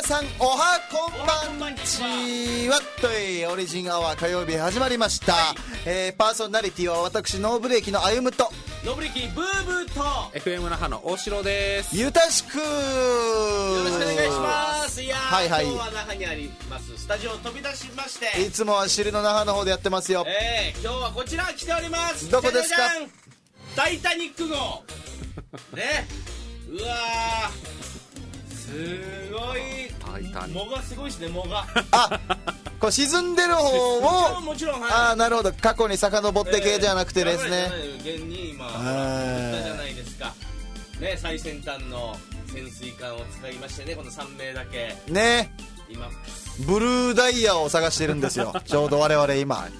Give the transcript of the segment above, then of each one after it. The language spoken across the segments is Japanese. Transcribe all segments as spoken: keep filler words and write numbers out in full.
さんおはこんばんちはというオリジンアワー火曜日始まりました、はい、えー、パーソナリティは私ノーブレーキの歩むとノーブレーキブーブーとエフエム 那覇の大城です。 ゆたしくよろしくお願いします。いやー、 はいはい、 今日は那覇にありますスタジオを飛び出しまして、 いつもは尻の那覇の方でやってますよ。 えー、今日はこちら来ております。 どこですか？ じゃじゃじゃん、タイタニック号ね、うわーすごい、 タイタニック藻がすごいですね、藻があ、これ沈んでる方をもちろん、はい、 ああなるほど、過去に遡って系じゃなくてですね、 えー、現に今言ったじゃないですかね、最先端の潜水艦を使いましてね、このさん名だけね、 今ブルーダイヤを探してるんですよちょうど我々今、はいはい、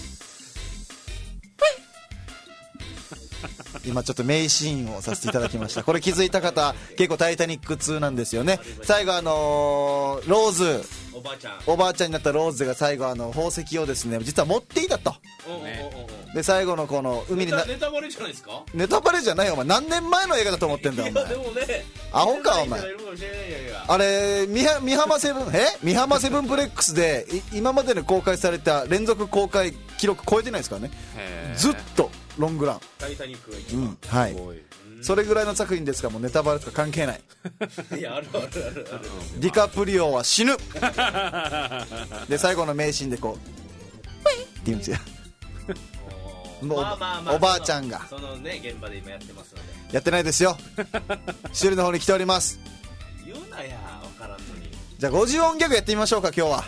今ちょっと名シーンをさせていただきました。これ気づいた方結構タイタニックツーなんですよね。最後あのー、ローズおばあちゃんおばあちゃんになったローズが最後あの宝石をですね実は持っていたと、ね、で最後のこの海になネタバレじゃないですか。 ネタバレじゃないよお前、何年前の映画だと思ってんだよお前。 いやでもね、 アホかお前。あれ美浜セブンえ美浜セブンプレックスで今までに公開された連続公開記録超えてないですからね。ずっとロングランタイタニックが一番、 うん、はい、それぐらいの作品ですからもうネタバレとか関係ないいやあるあるあるあるディカプリオは死ぬで最後の名シーンでこうって言うんですよもう、まあまあまあ、おばあちゃんがそのね現場で今やってますので。 やってないですよシルの方に来ております。 言うなや分からんのに。 じゃあごじゅう音ギャグやってみましょうか今日は。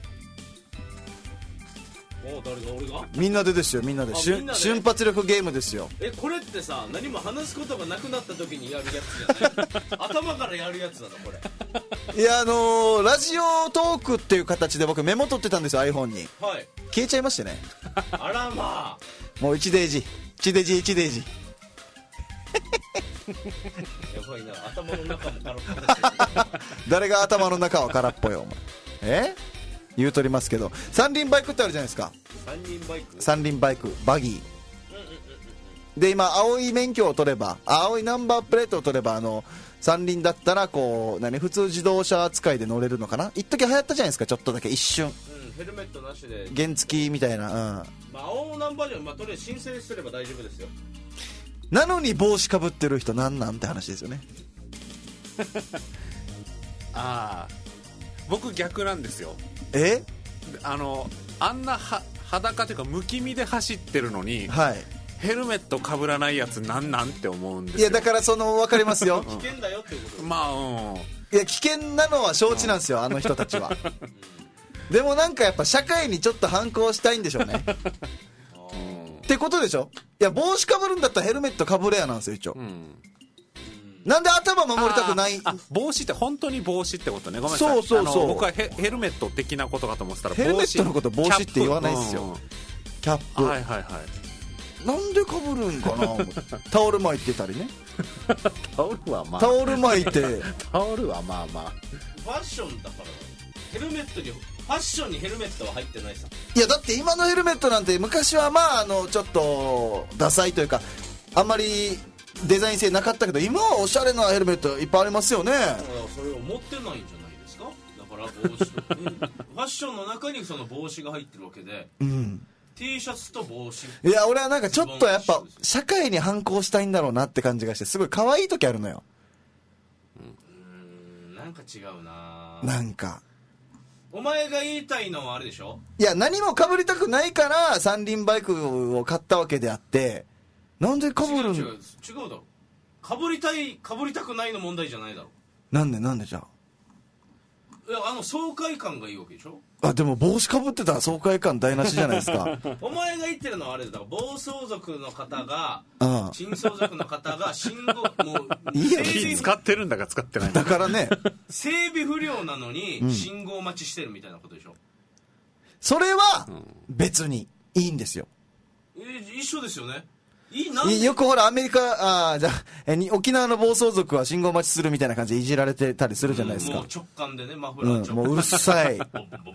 お誰が俺がみんなでですよ、みんなで瞬発力ゲームですよ。 えこれってさ、何も話すことがなくなった時にやるやつじゃない頭からやるやつなのこれ。 いやあのー、ラジオトークっていう形で僕メモ取ってたんですよ iPhone に、 はい、 消えちゃいましてねあらまあもういちデージいちデージいちデージやばいな、頭の中も空っぽです誰が頭の中は空っぽよお前え言うとりますけど、三輪バイクってあるじゃないですか。 三輪バイク三輪バイクバギー、うんうんうんうん、で今青い免許を取れば青いナンバープレートを取ればあの三輪だったらこう何普通自動車扱いで乗れるのかな。一時流行ったじゃないですかちょっとだけ一瞬、うん、 ヘルメットなしで原付みたいな、うん、 まあ、青ナンバーじゃ、まあ、とりあえず申請すれば大丈夫ですよ。 なのに帽子かぶってる人なんなんて話ですよねああ僕逆なんですよ。 えあのあんなは裸というかむき身で走ってるのに、はい、ヘルメットかぶらないやつなんなんって思うんですよ。 いやだからその分かりますよ危険だよっていうこと。 まあうん、 いや危険なのは承知なんですよ、うん、あの人たちはでもなんかやっぱ社会にちょっと反抗したいんでしょうねってことでしょ。いや帽子かぶるんだったらヘルメットかぶれやなんですよ一応、うん、なんで頭守りたくない。 あ帽子って本当に帽子ってことね。ごめんなさい。 そうそうそう、 僕は ヘ, ヘルメット的なことかと思ってたらヘルメットのこと帽子って言わないですよ。キャップ、 はいはいはい。 なんでかぶるんかなタオル巻いてたりねタオルはまあタオル巻いてタオルはまあまあファッションだからヘルメットにファッションにヘルメットは入ってないさ。 いやだって今のヘルメットなんて昔はまああのちょっとダサいというかあんまりデザイン性なかったけど今はおしゃれなヘルメットいっぱいありますよね。 それを持ってないんじゃないですか。だから帽子ファッションの中にその帽子が入ってるわけで、うん、T シャツと帽子。いや俺はなんかちょっとやっぱ社会に反抗したいんだろうなって感じがしてすごい可愛い時あるのよ。 うーんなんか違うな。 なんかお前が言いたいのはあれでしょ。 いや何も被りたくないから三輪バイクを買ったわけであってなんで被るん。 違う違う違うだろ。被りたい被りたくないの問題じゃないだろ。 なんでなんでじゃあ。 いやあの爽快感がいいわけでしょ。 あでも帽子かぶってたら爽快感台無しじゃないですかお前が言ってるのはあれだから暴走族の方が珍走族の方が信号もういいや気使ってるんだか使ってないんだだからね整備不良なのに信号待ちしてるみたいなことでしょ、うん、 それは別にいいんですよ、 えー、一緒ですよね。いいな。 よくほらアメリカあじゃえに沖縄の暴走族は信号待ちするみたいな感じでいじられてたりするじゃないですか、うん、 もう直感でねマフラー直感、 うん、もううるさい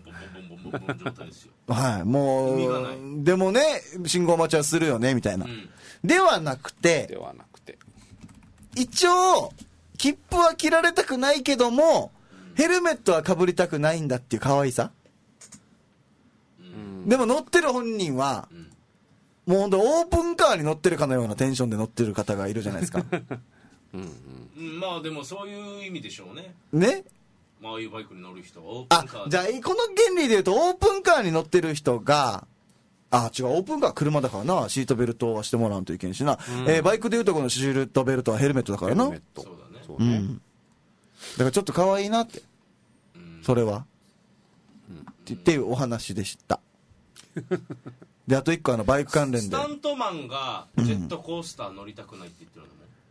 はいもうでもね信号待ちはするよねみたいな、うん、ではなくてではなくて一応切符は切られたくないけどもヘルメットはかぶりたくないんだっていう可愛さ、うん、でも乗ってる本人は、うん、もうほんとオープンカーに乗ってるかのようなテンションで乗ってる方がいるじゃないですかうんうん、まあでもそういう意味でしょうね。 ね、 まあああいうバイクに乗る人はオープンカーで、 あ、じゃあこの原理で言うとオープンカーに乗ってる人が、あ、違う、オープンカー車だからな、シートベルトはしてもらわんといけんしな、うん、えー、バイクで言うとこのシートベルトはヘルメットだからな。ヘルメット、そうだね、そうね、うん、だからちょっと可愛いなって、うん、それは、うん、ってっていうお話でしたで、あと一個あのバイク関連でスタントマンがジェットコースター乗りたくないって言ってる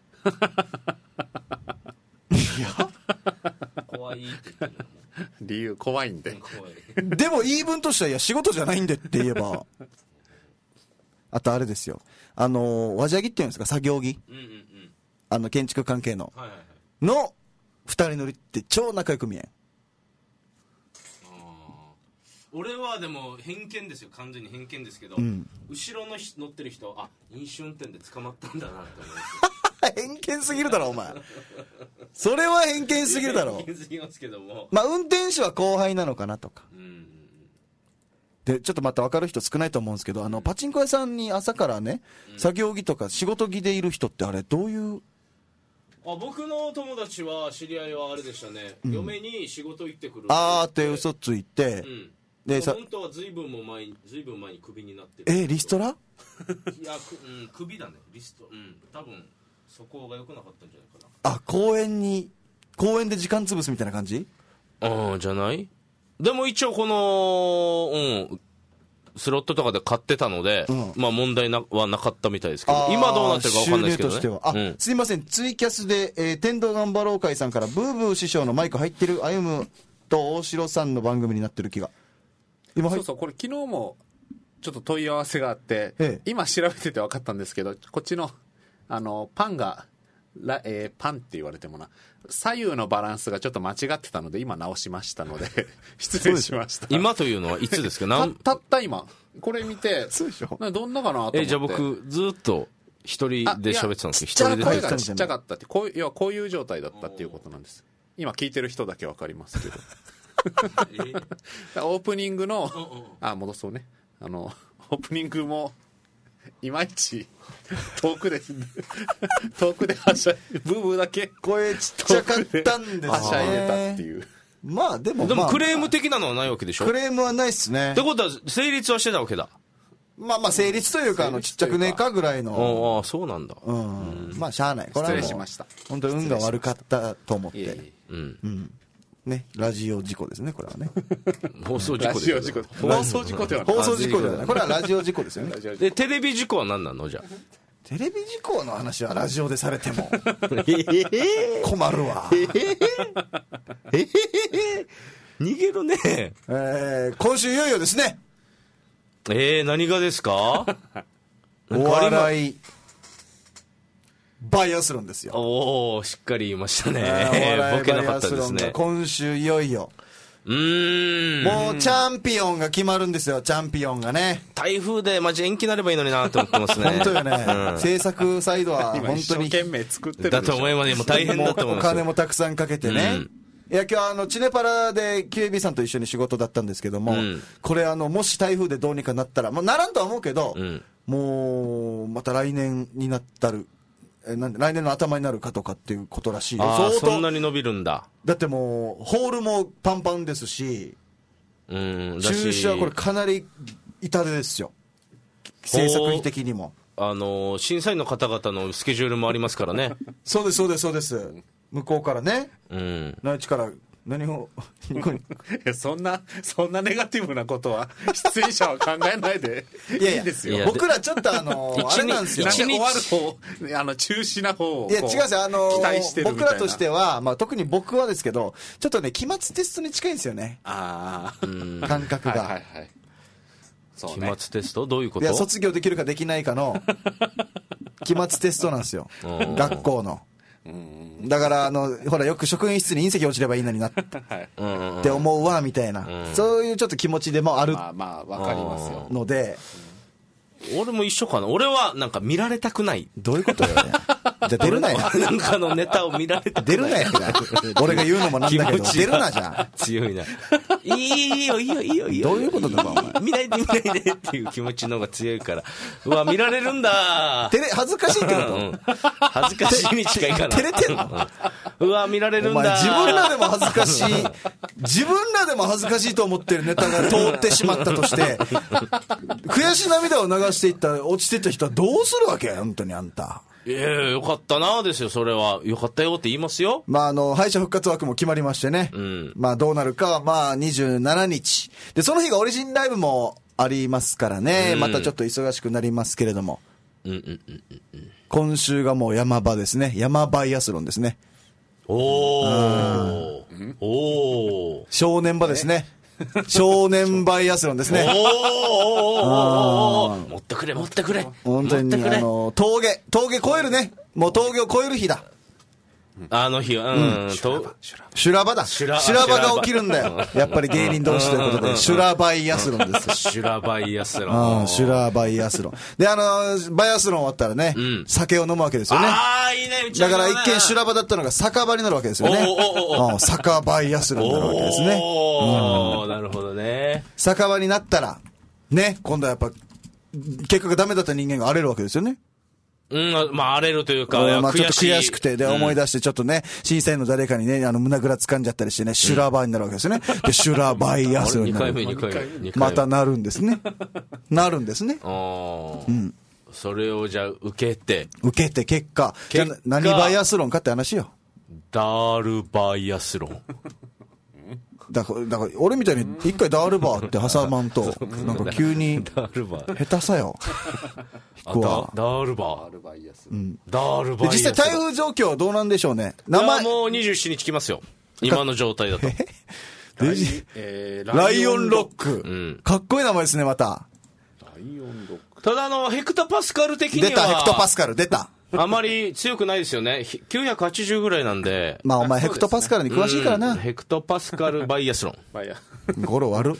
のもいや怖いって言ってるのも理由怖いんで怖いでも言い分としては、いや仕事じゃないんでって言えばあとあれですよ、あの輪ジャギっていうんですか、作業着、うんうんうん、あの建築関係の、はいはいはい、の二人乗りって超仲良く見えん。 俺はでも偏見ですよ、完全に偏見ですけど、うん、後ろの乗ってる人、あ、飲酒運転で捕まったんだなって思う偏見すぎるだろお前それは偏見すぎるだろ。 偏見すぎますけども、 まあ運転手は後輩なのかなとか、うん、でちょっとまた分かる人少ないと思うんですけど、あのパチンコ屋さんに朝からね、うん、作業着とか仕事着でいる人ってあれどういう、 あ、僕の友達は知り合いはあれでしたね、うん、嫁に仕事行ってくるあーって嘘ついて、うん、 でさ本当はずいぶんも前にずいぶん前にクビになってる。 えー、リストラいや、く、うん、クビだね、リスト、うん、多分そこが良くなかったんじゃないかな。 あ、公園に公園で時間潰すみたいな感じ、 ああ、じゃない。でも一応この、うん、スロットとかで買ってたので、うん、まあ問題なはなかったみたいですけど、今どうなってるか分かんないですけどね。収入としては、あ、うん、 すいません、ツイキャスで、えー、天童頑張ろう会さんからブーブー師匠のマイク入ってる歩むと大城さんの番組になってる気が、 今そうそう、これ昨日もちょっと問い合わせがあって、ええ、今調べてて分かったんですけど、こっちのあのパンがラ、えー、パンって言われてもな、左右のバランスがちょっと間違ってたので今直しましたので失礼しました。 今というのはいつですか？た, たった今これ見て、そうでしょ、どんなかなと思って。 え、じゃあ僕ずっと一人で喋ってたんですけど、一人で声がちっちゃかったって、こういう、いや、こういう状態だったっていうことなんです。今聞いてる人だけ分かりますけどオープニングの、あ、戻そうね、あのオープニングもいまいち遠くで遠くではしゃいブーブーだけ声ちっちゃかったんですね。 はしゃいでたっていう。 まあでも、 でもクレーム的なのはないわけでしょ。 クレームはないっすね。 ってことは成立はしてたわけだ。 まあまあ成立というか、あのちっちゃくねえかぐらいの。 ああ、そうなんだ。 うん、まあしゃあない。これはもう失礼しました。 本当に運が悪かったと思って。 いえいえ、うん、うん、 ね、ラジオ事故ですね、これはね。 放送事故です。 放送事故ではない。 放送事故ではない。これはラジオ事故ですよね。 で、テレビ事故は何なのじゃあ。 テレビ事故の話はラジオでされても困るわ。 えー、えー、逃げるね。 えー、今週いよいよですね。 えー、何がですか？ お笑いバイアスロンですよ。 おお、しっかり言いましたね。ボケなかったですね。 今週いよいよ。 うーん。 もうチャンピオンが決まるんですよ、チャンピオンがね。 台風でマジ延期になればいいのになと思ってますね。 本当よね。うん、制作サイドは本当に。一生懸命作ってるだと思います。もう大変だと思います。 お金もたくさんかけてね。うん、いや今日あのチネパラで キューエービー さんと一緒に仕事だったんですけども、うん、これあのもし台風でどうにかなったら、もうならんとは思うけど、うん、もうまた来年になったる。なんで来年の頭になるかとかっていうことらしいよ。 あ、そんなに伸びるんだ。 だってもうホールもパンパンですし、うん、中止はこれかなり痛手ですよ、制作費的にも。 あのー、審査員の方々のスケジュールもありますからね。 そうですそうですそうです。向こうからね、うん、内地から何をそんなそんなネガティブなことは出演者は考えないでいやいやいいですよ。 僕らちょっとあのー、あれなんですよ、 終わる方、あの中止な方をいや違うんですよ、あのー、期待してるみたいな。僕らとしては、まあ、特に僕はですけど、ちょっとね期末テストに近いんですよね。ああ、感覚が、はいはいはい、 そうね、期末テストどういうこと？ いや卒業できるかできないかの期末テストなんですよ学校の。だからあのほらよく職員室に隕石落ちればいいのになって思うわみたいな、うん、そういうちょっと気持ちでもあるまあまあわかりますよので、 俺も一緒かな。俺はなんか見られたくない。 どういうことよねじゃあ出るなよ。 なんかのネタを見られて出るなよ。俺が言うのもなんだけど、出るなじゃん。 強いな。いいよ、いいよ、いいよ、いいよ。 どういうことだろ、お前。 見ないで、見ないでっていう気持ちの方が強いから。うわ、見られるんだ。 照れ、恥ずかしいってこと、 うん、恥ずかしいに近いかな。 照れてんの、 うん、うわ、見られるんだ。 お前自分らでも恥ずかしい、自分らでも恥ずかしいと思ってるネタが通ってしまったとして、悔し涙を流していった、落ちていった人はどうするわけ本当にあんた。 いやよかったなですよ、それは。よかったよって言いますよ。 まあ、あの、敗者復活枠も決まりましてね。うん、まあ、どうなるかは、まあ、にじゅうしちにち。で、その日がオリジンライブもありますからね。うん、またちょっと忙しくなりますけれども。うんうんうんうん、今週がもう山場ですね。山バイアスロンですね。 おー。おー。 正念場ですね。少年バイアスロンですね。 おー、持ってくれ持ってくれ。 本当にあの峠峠越えるね。もう峠を越える日だ。 あの日は、うん、と修羅場だ。修羅場が起きるんだよ。やっぱり芸人同士ということで、修羅バイアスロンです。 修羅バイアスロン。 修羅バイアスロン。で、あの、バイアスロン終わったらね、酒を飲むわけですよね。 ああ、いいね、 だから一見修羅場だったのが酒場になるわけですよね。酒バイアスロンになるわけですね。 おー、なるほどね。 酒場になったら、ね、今度はやっぱ、結果がダメだった人間が荒れるわけですよね。 うん、まあ、荒れるというか、 まあ、ちょっと悔しくて、で、思い出して、ちょっとね、審査員の誰かにね、あの、胸ぐら掴んじゃったりしてね、シュラバーになるわけですよね。で、シュラバイアスロンになる。 にかいめ、にかいめ。 またなるんですね。なるんですね。 ああ。うん。それをじゃあ、受けて。 受けて、結果。じゃあ、何バイアスロンかって話よ。 ダールバイアスロン。 だから、だから俺みたいに一回ダールバーって挟まんと、なんか急に、 ダールバー。 下手さよ。 ダールバー。ダールバイアスロン。ダールバイアスロン。 実際台風状況はどうなんでしょうね。 名前もうにじゅうしちにち来ますよ。今の状態だと。 えー、ライオンロック、うん。かっこいい名前ですね、また。 ライオンロック。ただあの、ヘクトパスカル的には。 出た、ヘクトパスカル、出た。 あまり強くないですよね。きゅうひゃくはちじゅうぐらいなんで。 まあお前ヘクトパスカルに詳しいからな。 うん、ヘクトパスカルバイアスロン。 バイア。 語呂悪。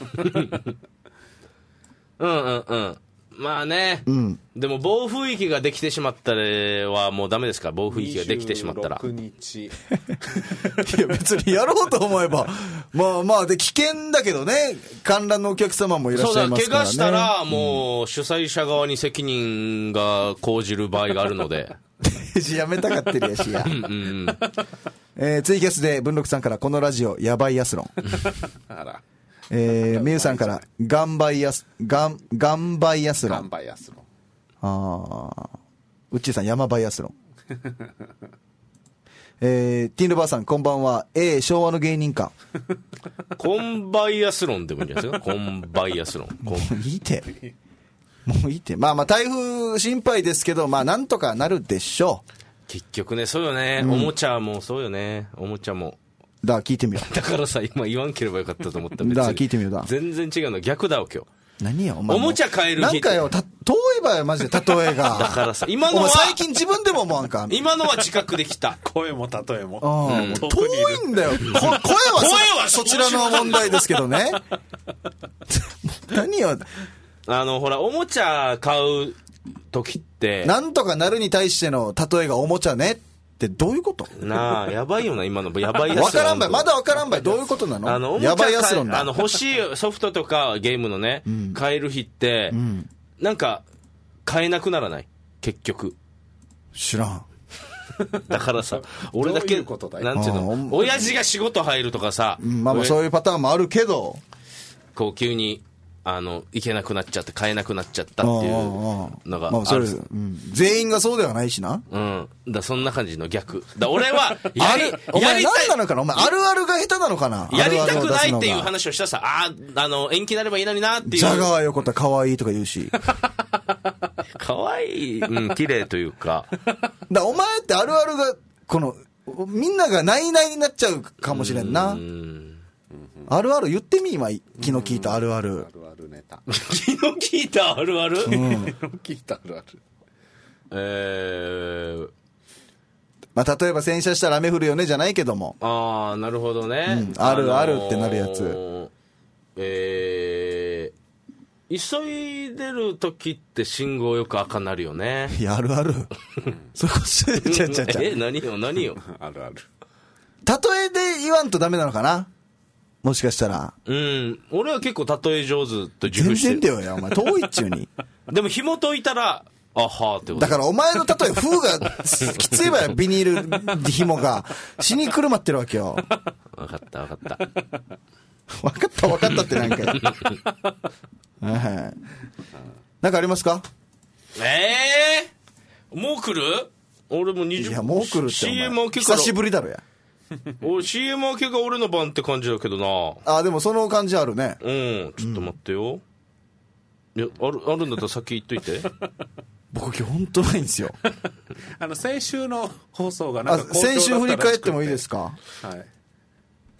うんうんうん。まあね。うん。でも暴風域ができてしまったらはもうダメですから、暴風域ができてしまったら。 にじゅうろくにち。いや別にやろうと思えば。まあまあで危険だけどね。観覧のお客様もいらっしゃいますからね。 そうだ、怪我したらもう主催者側に責任が講じる場合があるので。 やめたかってるやしや。うんうん、えー、ツイキャスで文禄さんからこのラジオやばいやすろん。あら。えー、みゆさんから、ガンバイアス、ガン、ガンバイアスロン。 ガンバイアスロン。 ああ。うっちーさん、山バイアスロン。えー、ティンルバーさん、こんばんは。えー、昭和の芸人か。 コンバイアスロンでもいいんじゃないですか。コンバイアスロン。 もういいて。もういいて。まあまあ、台風心配ですけど、まあ、なんとかなるでしょう。 結局ね、そうよね。うん、おもちゃもそうよね。おもちゃも。 だから聞いてみよう。 だからさ、今言わんければよかったと思った。 だから聞いてみようだ。 全然違うの。逆だわ、今日。 何よ、お前。 おもちゃ買える日。 なんかよ、た、遠いばよ、マジで、例えが。 だからさ、今のは。 最近自分でも思わんか。 今のは近くできた。 声も例えも。 うん、遠いんだよ。こ声は、声はそちらの問題ですけどね。何よ。 あの、ほら、おもちゃ買う時って。 なんとかなるに対しての例えがおもちゃね。ってどういうことなあ、やばいよな、今の。やばいやつ。 わからんばい。まだわからんばい。どういうことなの？ あの、 やばいやつ論だ。 あの、欲しいソフトとかゲームのね、うん、買える日って、うん、なんか、買えなくならない結局。 知らん。 だからさ、俺だけ、ううなんていうの、親父が仕事入るとかさ、 うん、まあまあそういうパターンもあるけど、 こう急に、あの、行けなくなっちゃって、買えなくなっちゃったっていうのがある。まあ、それ、うん、 全員がそうではないしな。 うん。だそんな感じの逆。だ俺は、やり、 お前やりたい。 何なのかなお前、あるあるが下手なのかなやりたくないっていう話をしたさ、ああ、あの、延期になればいいのになっていう。 ジャガー横田可愛いとか言うし。 可愛い、うん、綺麗というか。 だお前ってあるあるが、この、みんながないないになっちゃうかもしれんな。うんあるある言ってみ今、昨日聞いたあるある。 あるあるネタ。 昨日聞いたあるある、うん、 昨日聞いたあるある。 えー、 まあ、例えば洗車したら雨降るよねじゃないけども。 ああ、なるほどね。 うん、あるあるってなるやつ。 えー、 急いでる時って信号よく赤なるよね。 いや、あるある。そこ、ちゃちゃちゃちゃ。 え、何よ、何よ。 あるある。 例えで言わんとダメなのかなもしかしたら。 うん。俺は結構例え上手と熟してる。 全然だよや、お前。遠いっちゅうに。 でも紐解いたら、あはーってこと。 だからお前の例え、風がきついわよ、ビニール紐が。死にくるまってるわけよ。 わかったわかった。 わかったわかったってなんか。なんかありますか？ ええー、もう来る？俺もにじゅう。 いや、もう来るって。 シーエム 明けから久しぶりだろや。 俺 シーエム 明けが俺の番って感じだけどな。 あ、でもその感じあるね。 うん、ちょっと待ってよ。うん、いや、ある、あるんだったら先言っといて。 僕今日本当ないんですよ。 あの、先週の放送がなんか好評だったらしくて。 先週振り返ってもいいですか？ はい。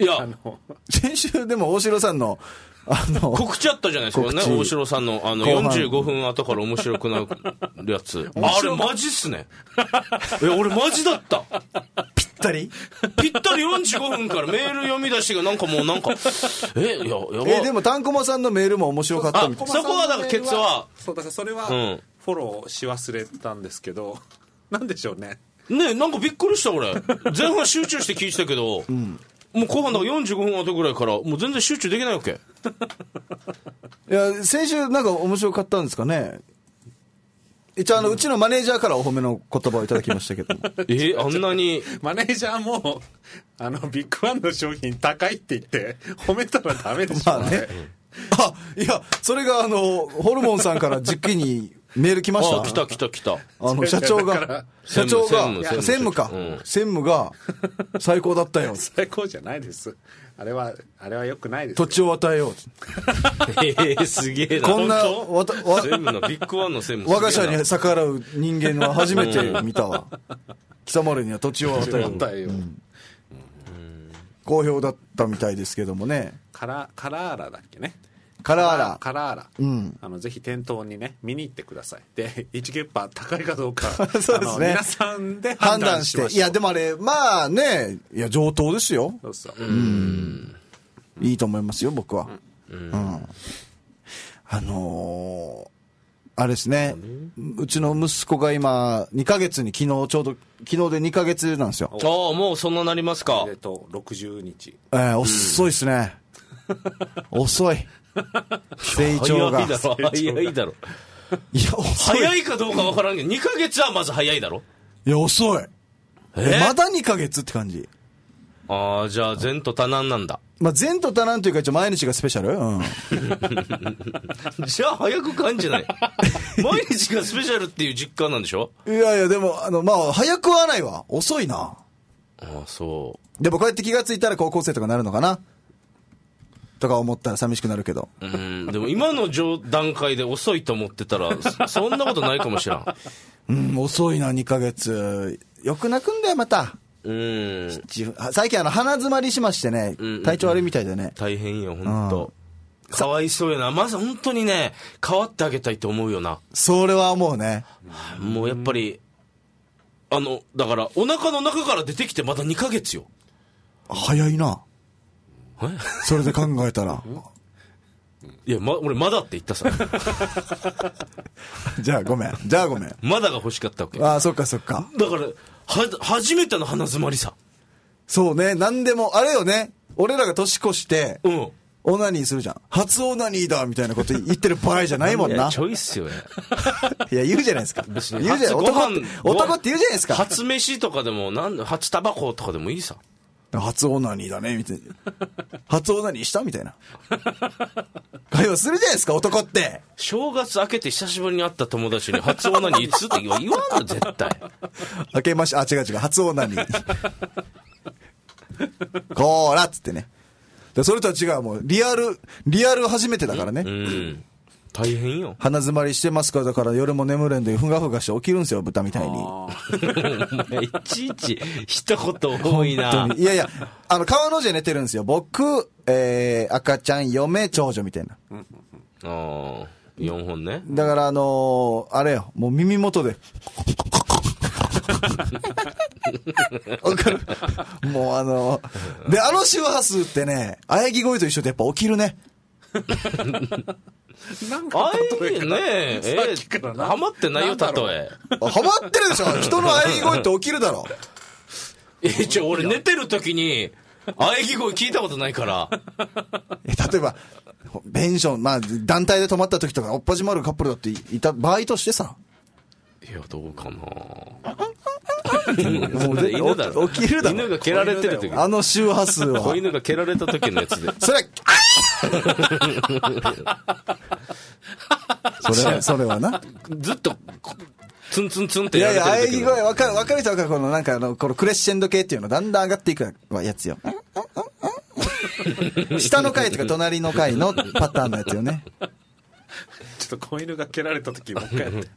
いや、 あの、 先週でも大城さんの、あの、 告知あったじゃないですかね、大城さんの、あの、よんじゅうごふん後から面白くなるやつ。あれ、マジっすね。え、俺マジだった。 ぴったりぴったりよんじゅうごふんからメール読み出しがなんかもうなんか、え、いや、やばい。 え、でも、タンコマさんのメールも面白かったみたいな。 そこはだからケツは、 そう、だからそれは、 うんフォローし忘れたんですけど、なんでしょうね。 ねえ、なんかびっくりした俺。前半集中して聞いてたけど、うん、もう後半だからよんじゅうごふん後ぐらいから、もう全然集中できないわけ。 いや、先週なんか面白かったんですかね。一応あの、うちのマネージャーからお褒めの言葉をいただきましたけども。 え、あんなに。 マネージャーも、あの、ビッグワンの商品高いって言って、褒めたらダメでしょうね。まあね。 あ、いや、それがあの、ホルモンさんからじっくりにメール来ました。 あ、来た来た来た。 あの、社長が、社長が、専務か、うん、専務が、最高だったよ。 最高じゃないです。あれは、あれは良くないです。 土地を与えよう。 えー、すげえな。 こんな、わた、わ、 専務のビッグワンの専務。 我が社に逆らう人間は初めて見たわ。貴様らには土地を与えよう。与えよう。うん、好評だったみたいですけどもね。 カラ、カラーラだっけね。 カラーラ。 カラーラ。うん。あの、ぜひ店頭にね、見に行ってください。で、いちゲッパー高いかどうか、 そうですね。 皆さんで判断しましょう。 いや、でもあれ、まあね、いや、上等ですよ。 そうそう。 うん。いいと思いますよ、僕は。うん。うん、あのー、あれですね、うちの息子が今、にかげつに昨日、ちょうど、昨日でにかげつなんですよ。 ああ、もうそんななりますか。 えっと、ろくじゅうにち。 えー、遅いですね。遅い。成長が。 早いだろ、早いだろ。 いや、遅い。 早いかどうかわからんけど、にかげつはまず早いだろ。 いや、遅い。えまだにかげつって感じ。 ああ、じゃあ、前途多難なんだ。 まあ、前途多難というか、一応毎日がスペシャル、うん、 じゃあ、早く感じない。毎日がスペシャルっていう実感なんでしょ。 いやいや、でも、あの、まあ、早くはないわ。遅いな。ああ、そう。 でも、こうやって気がついたら高校生とかなるのかなとか思ったら寂しくなるけど。 うん、でも今の段階で遅いと思ってたら、そんなことないかもしらん。 うん、遅いな、にかげつ。よく泣くんだよ、また。 うん。 最近あの、鼻詰まりしましてね、体調悪いみたいでね。 大変よ、ほんと。かわいそうやな。まず本当にね、変わってあげたいと思うよな。 それは思うね。 もうやっぱり、あの、だから、お腹の中から出てきてまだにかげつよ。 早いな。それで考えたら。 いや、ま、俺まだって言ったさ。 じゃあごめん。じゃあごめん。 まだが欲しかったわけ。 ああ、そっかそっか。 だから、は、初めての鼻詰まりさ。 そうね。なんでも、あれよね。俺らが年越して、 うん。 オナニーするじゃん。初オナニーだみたいなこと言ってる場合じゃないもんな。いや、ちょいっすよね。 いや、言うじゃないですか。 別に言うじゃない。男って、男って言うじゃないですか。 初飯とかでも、なん初タバコとかでもいいさ。 初オナニーだね、みたいな。初オナニーしたみたいな。会話するじゃないですか、男って。 正月明けて久しぶりに会った友達に初オナニーいつって言わんの、絶対。 明けまし、あ、違う違う、初オナニー。こーらっつってね。それとは違う、もう、リアル、リアル初めてだからね。 うん。うん大変よ。 鼻詰まりしてますから、だから夜も眠れんで、ふがふがして起きるんですよ、豚みたいに。 いちいち、一言多いな。 いやいや、あの、川の字で寝てるんですよ。僕、えー、赤ちゃん、嫁、長女みたいな。 ああ、よんほんね。 だからあのー、あれよ、もう耳元で。わかるもうあのー、で、あの周波数ってね、喘ぎ声と一緒でやっぱ起きるね。 なんか例えねえ、えー、ハマってないよ、例え。 ハマってるでしょ。人の喘ぎ声って起きるだろ。 え、ちょ、俺寝てる時に、喘ぎ声聞いたことないから。 え、例えば、ペンション、まあ、団体で泊まった時とか、おっぱじまるカップルだっていた場合としてさ。 いや、どうかなもう犬だろ。起きるだろ。 犬が蹴られてる時。 あの周波数は。 子犬が蹴られた時のやつで。 それは、それは、それはな。 ずっと、ツンツンツンっていやいや、 やられてる時の。 喘ぎ声、わかる、わかる人わかる。このなんかあの、このクレッシェンド系っていうの、だんだん上がっていくやつよ。下の階とか隣の階のパターンのやつよね。 ちょっと子犬が蹴られた時もう一回やって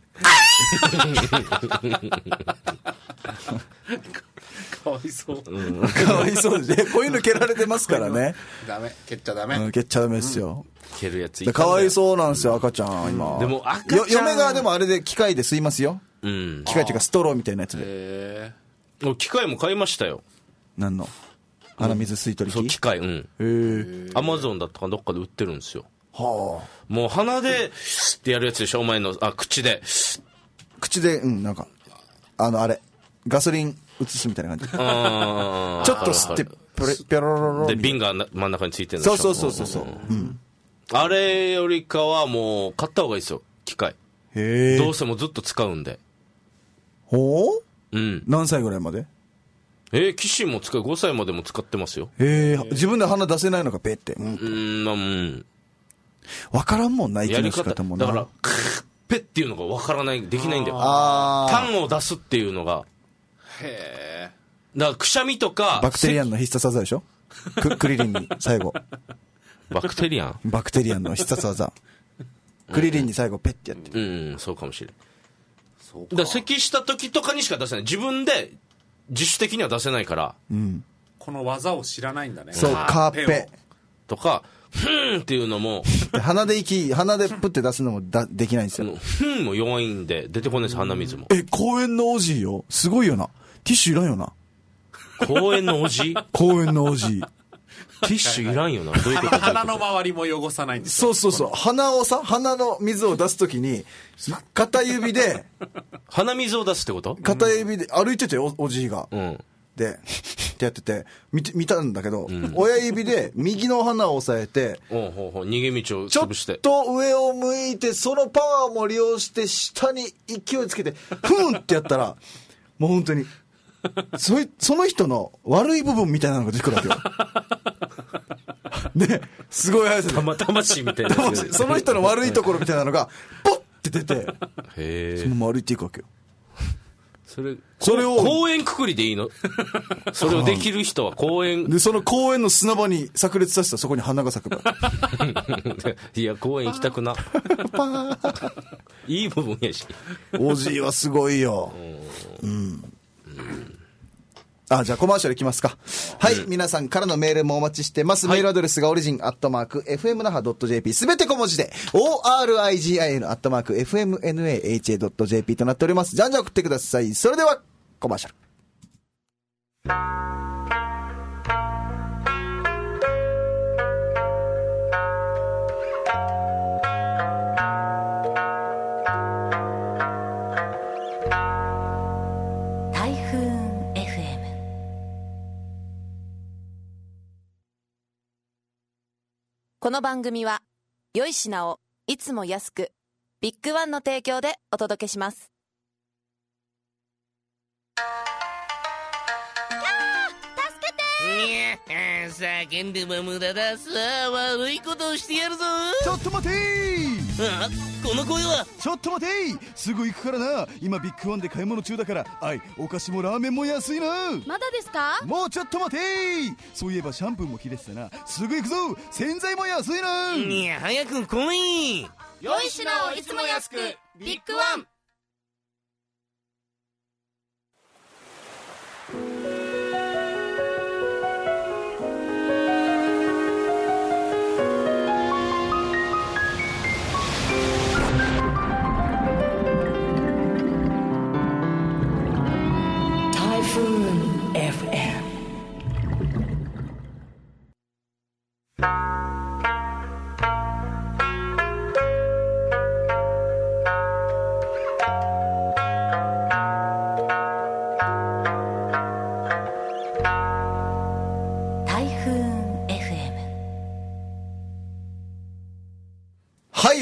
かわいそう、うん、 かわいそうで子犬蹴られてますからね。 ダメ、蹴っちゃダメ、 うん、蹴っちゃダメですよ、 うん、蹴るやついたんだよ。 かわいそうなんですよ赤ちゃん今、うん、 でも赤ちゃん嫁がでもあれで機械で吸いますよ、うん、機械っていうかストローみたいなやつで。 へえ。機械も買いましたよ。 何の鼻水吸い取り機、 そう機械。うん。へえ。 アマゾンだったかどっかで売ってるんですよ。 はあ。 もう鼻でってやるやつでしょ、お前の。あ、口で口で、うん、なんかあのあれガソリン移すみたいな感じ。あちょっと吸ってピョロロロで瓶が真ん中についてるんでしょ。 そうそうそうそう、うん、 あれよりかはもう買った方がいいですよ機械。 へえ。 どうせもずっと使うんで。 ほう。 うん。 何歳ぐらいまで？ えー、騎士も使う、ごさいまでも使ってますよ。 へえ。自分で鼻出せないのかペって。うん。 うん、まあ、うん。 わからんもんな、息の仕方もな。 だから、ペっていうのがわからない、できないんだよ。 ああ。 痰を出すっていうのが。 へえ。 だから、くしゃみとか。 バクテリアンの必殺技でしょク, クリリンに最後。 バクテリアンバクテリアンの必殺技。クリリンに最後ペッてやって。 うん、うん、そうかもしれない。そうか。だから咳した時とかにしか出せない。自分で自主的には出せないから。 うん。 この技を知らないんだね。 そう、カーペ。 とか、ふーんっていうのも。 鼻で息、鼻でプって出すのもだできないんですよ。 ふーんも弱いんで、出てこないです、鼻水も。 え、公園のおじいよ。すごいよな。ティッシュいらんよな。 公園のおじい公園のおじい。 ティッシュいらんよな。どういうこと？ 鼻の周りも汚さないんですよ。そうそうそう。鼻をさ、鼻の水を出すときに、片指で、 鼻水を出すってこと？ 片指で、歩いててお、おじいが。 うん。 で、ってやってて、見て、見たんだけど、うん、親指で右の鼻を押さえて、 おうほうほう、逃げ道を潰して。 ちょっと上を向いて、そのパワーも利用して、下に勢いつけて、ふんってやったら、もう本当に、そい、その人の悪い部分みたいなのが出てくるわけよ。ね、すごい速さで。 たま、魂みたいな。 その人の悪いところみたいなのが、ポッって出て、 へそのまま歩いていくわけよ。 それ、それを。公園くくりでいいの？それをできる人は公園。 で、その公園の砂場に炸裂させたらそこに花が咲くから。 いや、公園行きたくな。いい部分やし。 おじいはすごいよ。うん。うんあ、じゃあコマーシャルいきますか。はい、うん、皆さんからのメールもお待ちしてます。はい、メールアドレスがオリジンアットマーク エフエムナハドットジェーピー すべて小文字で オーアールアイジーアイエヌ アットマーク エフエムナハドットジェーピー となっております。じゃんじゃん送ってください。それではコマーシャル。 この番組は良い品をいつも安くビッグワンの提供でお届けします。 助けて。いや叫んでも無駄だ。さあ悪いことをしてやるぞ。 ちょっと待てー。 あ、この声は。 ちょっと待てー。すぐ行くからな。今ビッグワンで買い物中だから。あい、お菓子もラーメンも安いな。 まだですか？ もうちょっと待てー。そういえばシャンプーも切れてたな。すぐ行くぞ。洗剤も安いな。 いや早く来い。 良い品をいつも安くビッグワン。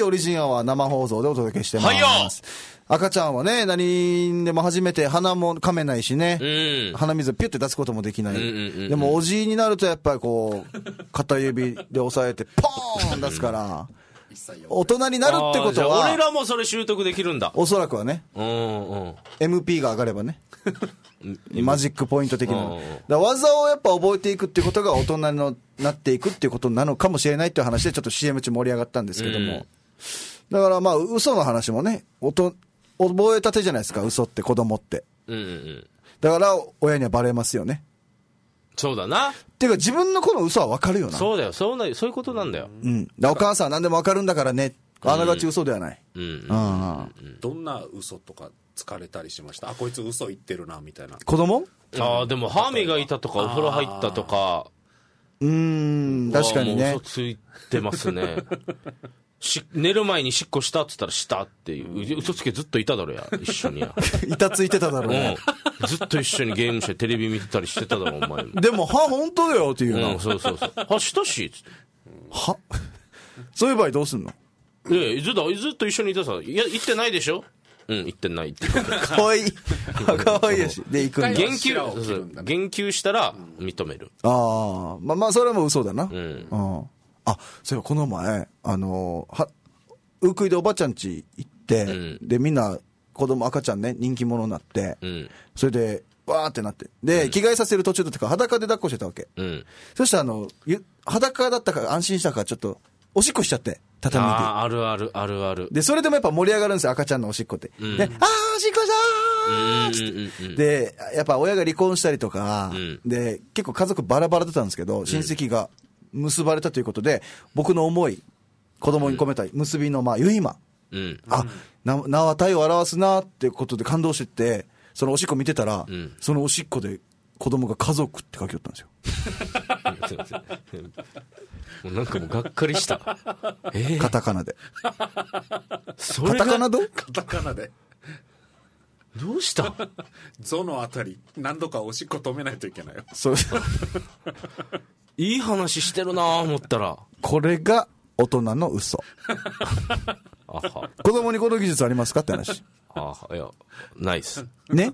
オリジンアワー生放送でお届けしてます。 はいよ。 赤ちゃんはね、何でも初めて鼻も噛めないしね、うん、鼻水をピュッて出すこともできない、うんうんうんうん、でもおじいになるとやっぱりこう片指で押さえてポーン出すから大人になるってことは俺らもそれ習得できるんだ。 おそらくはね、 うんうん、 エムピー が上がればねマジックポイント的な、だから技をやっぱ覚えていくっていうことが大人になっていくっていうことなのかもしれないっていう話でちょっと シーエム 中盛り上がったんですけども、うん、だからまあ嘘の話もね、おと覚えたてじゃないですか、嘘って子供って、うんうんうん、だから親にはバレますよね。 そうだな。 っていうか自分の子の嘘は分かるよな。 そうだよ、そうな、そういうことなんだよ、 うん、だお母さんは何でも分かるんだからね、あながち嘘ではない、うんうんうんうん、どんな嘘とか疲れたりしました？あ、こいつ嘘言ってるなみたいな。 子供？ ああ、でも歯磨いたとかお風呂入ったとか、 うーん、確かにね。 嘘ついてますねし寝る前にしっこしたって言ったらしたっていう、嘘つけずっといただろや、一緒にやいたついてただろうね、 うん、ずっと一緒にゲームしてテレビ見てたりしてただろお前も。 でも歯本当だよっていうな、 うん、そうそうそう、歯したしっつって、 歯そういう場合どうすんの？ いやずっとずっと一緒にいたさ、いや言ってないでしょ、うん、言ってないってかわいいかわいいやしで行くんだ。 言及そうそう言及したら認める、 うん、ああ、まあまあそれも嘘だな、うん、ああ、そういえばこの前あのー、はウークイでおばちゃん家行って、うん、でみんな子供赤ちゃんね人気者になって、うん、それでわーってなってで、うん、着替えさせる途中だったから裸で抱っこしてたわけ、うん、そしたらあの裸だったから安心したからちょっとおしっこしちゃって畳で。 ああるあるあるある。 でそれでもやっぱ盛り上がるんですよ赤ちゃんのおしっこって、うん、であーおしっこしたーっつって、うんうんうん、でやっぱ親が離婚したりとか、うん、で結構家族バラバラだったんですけど、親戚が結ばれたということで僕の思い子供に込めたい結びのまあ結今、うん、あな名は体を表すなってことで感動してて、そのおしっこ見てたら、うん、そのおしっこで子供が家族って書きよったんですよもうなんかもうがっかりした、 えー、カタカナでそれがカタカナどカタカナでどうしたゾのあたり何度かおしっこ止めないといけないよ。 そういい話してるなぁ思ったらこれが大人の嘘あは子供にこの技術ありますかって話。 あいやないっすね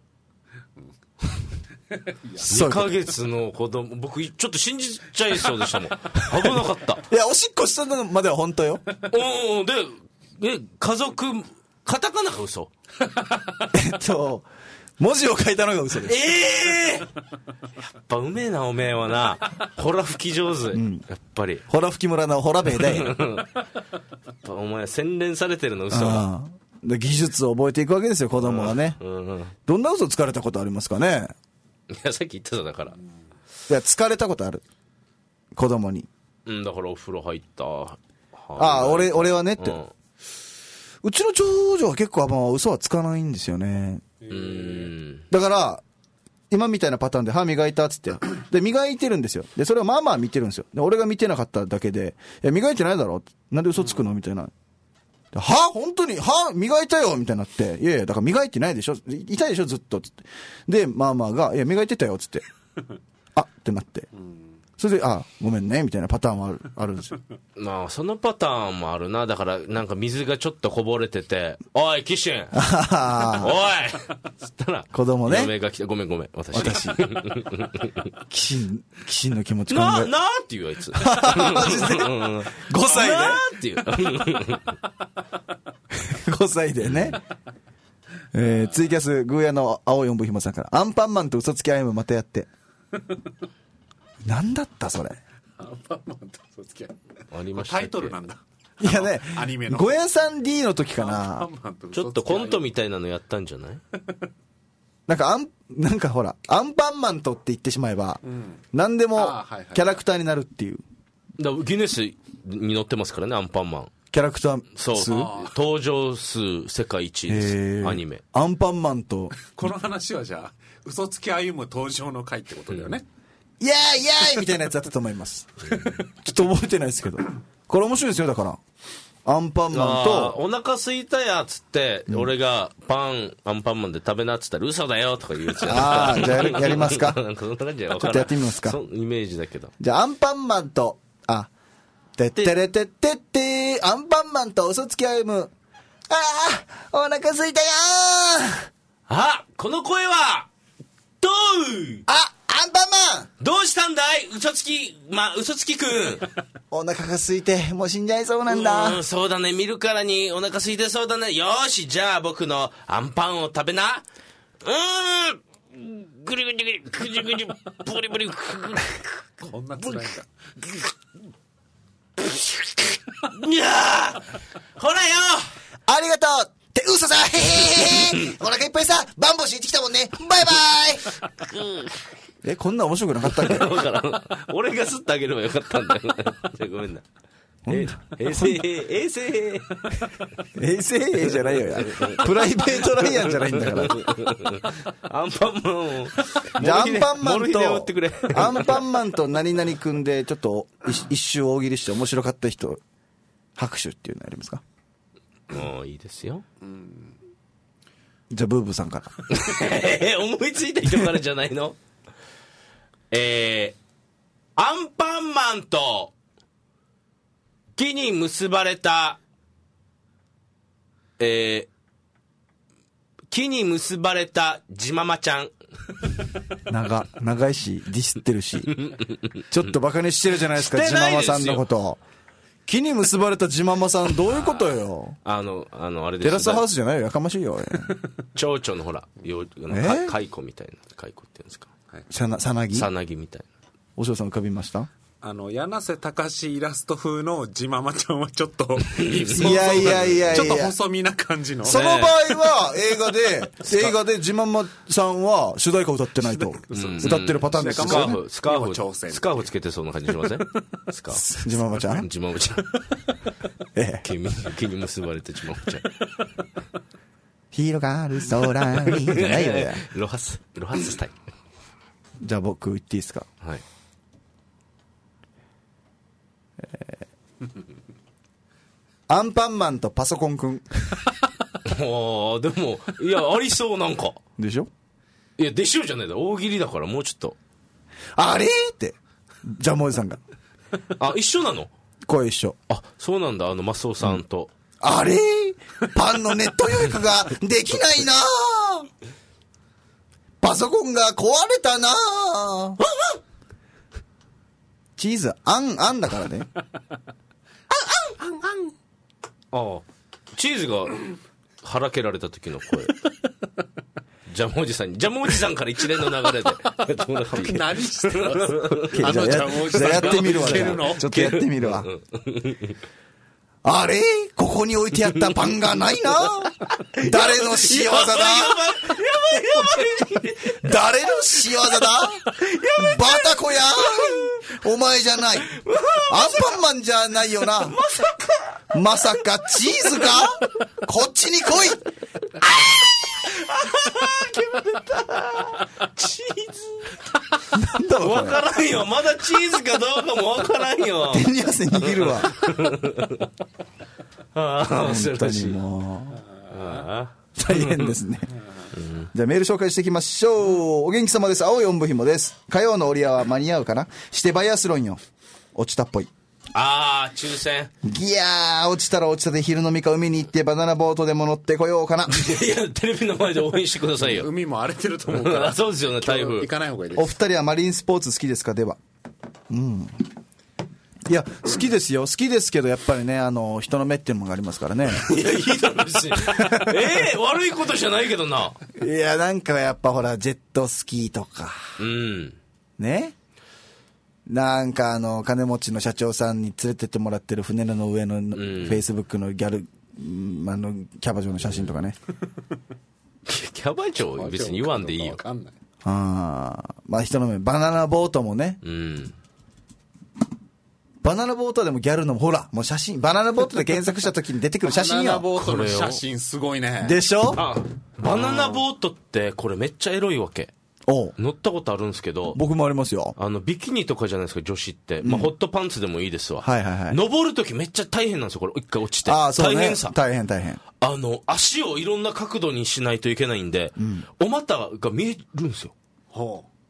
にかげつの子供僕ちょっと信じちゃいそうでしたもん危なかったいやおしっこしたのまでは本当よおおでえ家族カタカナが嘘えっと文字を書いたのが嘘です。 ええー、やっぱうめえなおめえはなホラ吹き上手、うん、やっぱりホラ吹き村のホラベイでやっぱお前洗練されてるの嘘は技術を覚えていくわけですよ子供はね、うんうんうん、どんな嘘つかれたことありますかね。 いやさっき言っただから、 いや疲れたことある子供に。 うんだからお風呂入ったああ俺俺はねって、うん、うちの長女は結構あんま嘘はつかないんですよね。うーんだから今みたいなパターンで歯磨いたっつってで磨いてるんですよ。でそれをまあまあ見てるんですよ。で俺が見てなかっただけでいや磨いてないだろなんで嘘つくのみたいな。歯本当に歯磨いたよみたいになって、いやいやだから磨いてないでしょ痛いでしょずっとつってでまあまあがいや磨いてたよつってあってなってそれであごめんねみたいなパターンもあるあるんですよ。 まあそのパターンもあるな。だからなんか水がちょっとこぼれてておいキシンおいつったら子供ね嫁が来てごめんごめん私私キシンキシンの気持ち考えななーって言うあいつごさいでなーって言うごさいでねえー、ツイキャスグーヤの青い音符ひもさんからアンパンマンと嘘つきアイムまたやってなんだったそれ。 アンパンマンと嘘つきありましたっけ。 タイトルなんだ。 いやねアニメのごえんさん D の時かなちょっとコントみたいなのやったんじゃないなんかアンなんかほらアンパンマンとって言ってしまえば、うん、何でもキャラクターになるっていう、 だギネスに載ってますからねアンパンマンキャラクター数登場数世界一ですアニメアンパンマンとこの話はじゃあ嘘つき歩む登場の回ってことだよね、 うん、イエーイイエーイみたいなやつだったと思いますちょっと覚えてないですけどこれ面白いですよ。だからアンパンマンとお腹すいたやっつって、うん、俺がパンアンパンマンで食べなっつったら嘘だよとか言うやつああじゃあ や, やりますかなんかそんな感じやちょっとやってみますか。 そイメージだけどじゃあアンパンマンとあてってれてってってアンパンマンと嘘つき歩む。ああ、お腹すいたよー。 あ、この声はどうあ、アンパンマンどうしたんだい嘘つき、まあ、嘘つきくん。 お腹が空いてもう死んじゃいそうなんだ。 うん、そうだね、見るからにお腹空いてそうだね。よーし、じゃあ僕のアンパンを食べな。うーん、ぐりぐりぐりぐりぐりブリブリ。 こんな辛いんだ。 いやー、ほらよ。 ありがとうって嘘さ。へへへへ。お腹いっぱいさ、バンボシ行ってきたもんね。バイバイ。え、こんな面白くなかったっけ？ だから俺が吸ってあげればよかったんだよ。じゃあごめんな。え、衛生兵、衛生兵。 衛生兵じゃないよや。プライベートライアンじゃないんだから。 アンパンマンを。 じゃあアンパンマンと、 ってくれ。 アンパンマンと何々くんで、ちょっと一一周大喜利して面白かった人、拍手っていうのありますか？ もういいですよ。 じゃあブーブーさんから。 えー、思いついた人からじゃないの？えー、アンパンマンと木に結ばれた、えー、木に結ばれたジママちゃん。 長、長いし、ディスってるし。ちょっとバカにしてるじゃないですか、ジしてないですよママさんのこと。木に結ばれたジママさん、どういうことよ。 あの、あの、あれですテラスハウスじゃないよ、やかましいよ。 蝶々のほら、ようあのえか蚕みたいな、蚕っていうんですか。 さな、さなぎさなぎみたいな。 お嬢さん浮かびました？ あの柳瀬隆イラスト風のジママちゃんはちょっといやいやいやいやちょっと細身な感じの。 その場合は映画で、映画でジママさんは主題歌歌ってないと。歌ってるパターンですスカーフ、スカー挑戦フ、スカーフつけてそうな感じしません？スカーフ。 ジママちゃんジママちゃん。 ええ。 毛に毛に結ばれたジママちゃん。 広がる空に。じゃないよや。 ロハス、ロハススタイル。 じゃあ僕言っていいですか？ はい。 えー、アンパンマンとパソコンくん。 ああ、でも、いや、ありそうなんか。 でしょ？ いや、でしょじゃないだ。大喜利だからもうちょっと。 あれって。ジャムおじさんが。 あ、一緒なの？ 声一緒。 あ、そうなんだ。あの、マスオさんと。 うん、あれパンのネット予約ができないなパソコンが壊れたなチーズ、あん、あんだからね。あん、あん、あん、あん。 ああ。チーズが腹蹴られた時の声。ジャムおじさんに。ジャムおじさんから一連の流れでやってもらっていい？ 何してますあのジャムおじさんじゃあやってみるわ。 蹴るの？ ちょっとやってみるわ。あれここに置いてあったパンがないな誰の仕業だやばいやばいやばい誰の仕業だバタコやお前じゃないアンパンマンじゃないよなまさかまさかチーズかこっちに来いああチーズなんだろうわからんよまだチーズかどうかもわからんよ手に汗握るわああ本当にもう大変ですね、うん、じゃあメール紹介していきましょう。お元気様です。青いおんぶひもです。火曜の折り合いは間に合うかなしてバイアスロンよ落ちたっぽい。 ああ抽選ギヤー落ちたら落ちたで昼飲みか海に行ってバナナボートでも乗ってこようかな。 いやテレビの前で応援してくださいよ。 海も荒れてると思うからそうですよね台風行かない方がいいです。 お二人はマリンスポーツ好きですか？ではうんいや好きですよ好きですけどやっぱりねあの人の目っていうのがありますからね。 いやいいだろ別にええー、悪いことじゃないけどな。 いやなんかやっぱほらジェットスキーとかうんねなんかあの金持ちの社長さんに連れてってもらってる船の上のフェイスブックのギャル、うん、あのキャバ嬢の写真とかねキャバ嬢別に言わんでいいよ。 わかんない。 あまあ人の目バナナボートもね、 うん、 バナナボートでもギャルのもほらもう写真バナナボートで検索した時に出てくる写真よ。 バナナボートの写真すごいね。 でしょ。 あバナナボートってこれめっちゃエロいわけ。 お乗ったことあるんですけど僕もありますよ。 あのビキニとかじゃないですか女子って、うんまあ、ホットパンツでもいいですわ、 はいはいはい、 登るときめっちゃ大変なんですよこれ一回落ちて。 あそう、ね、 大変さ大変大変あの足をいろんな角度にしないといけないんで、うん、お股が見えるんですよ。 ほ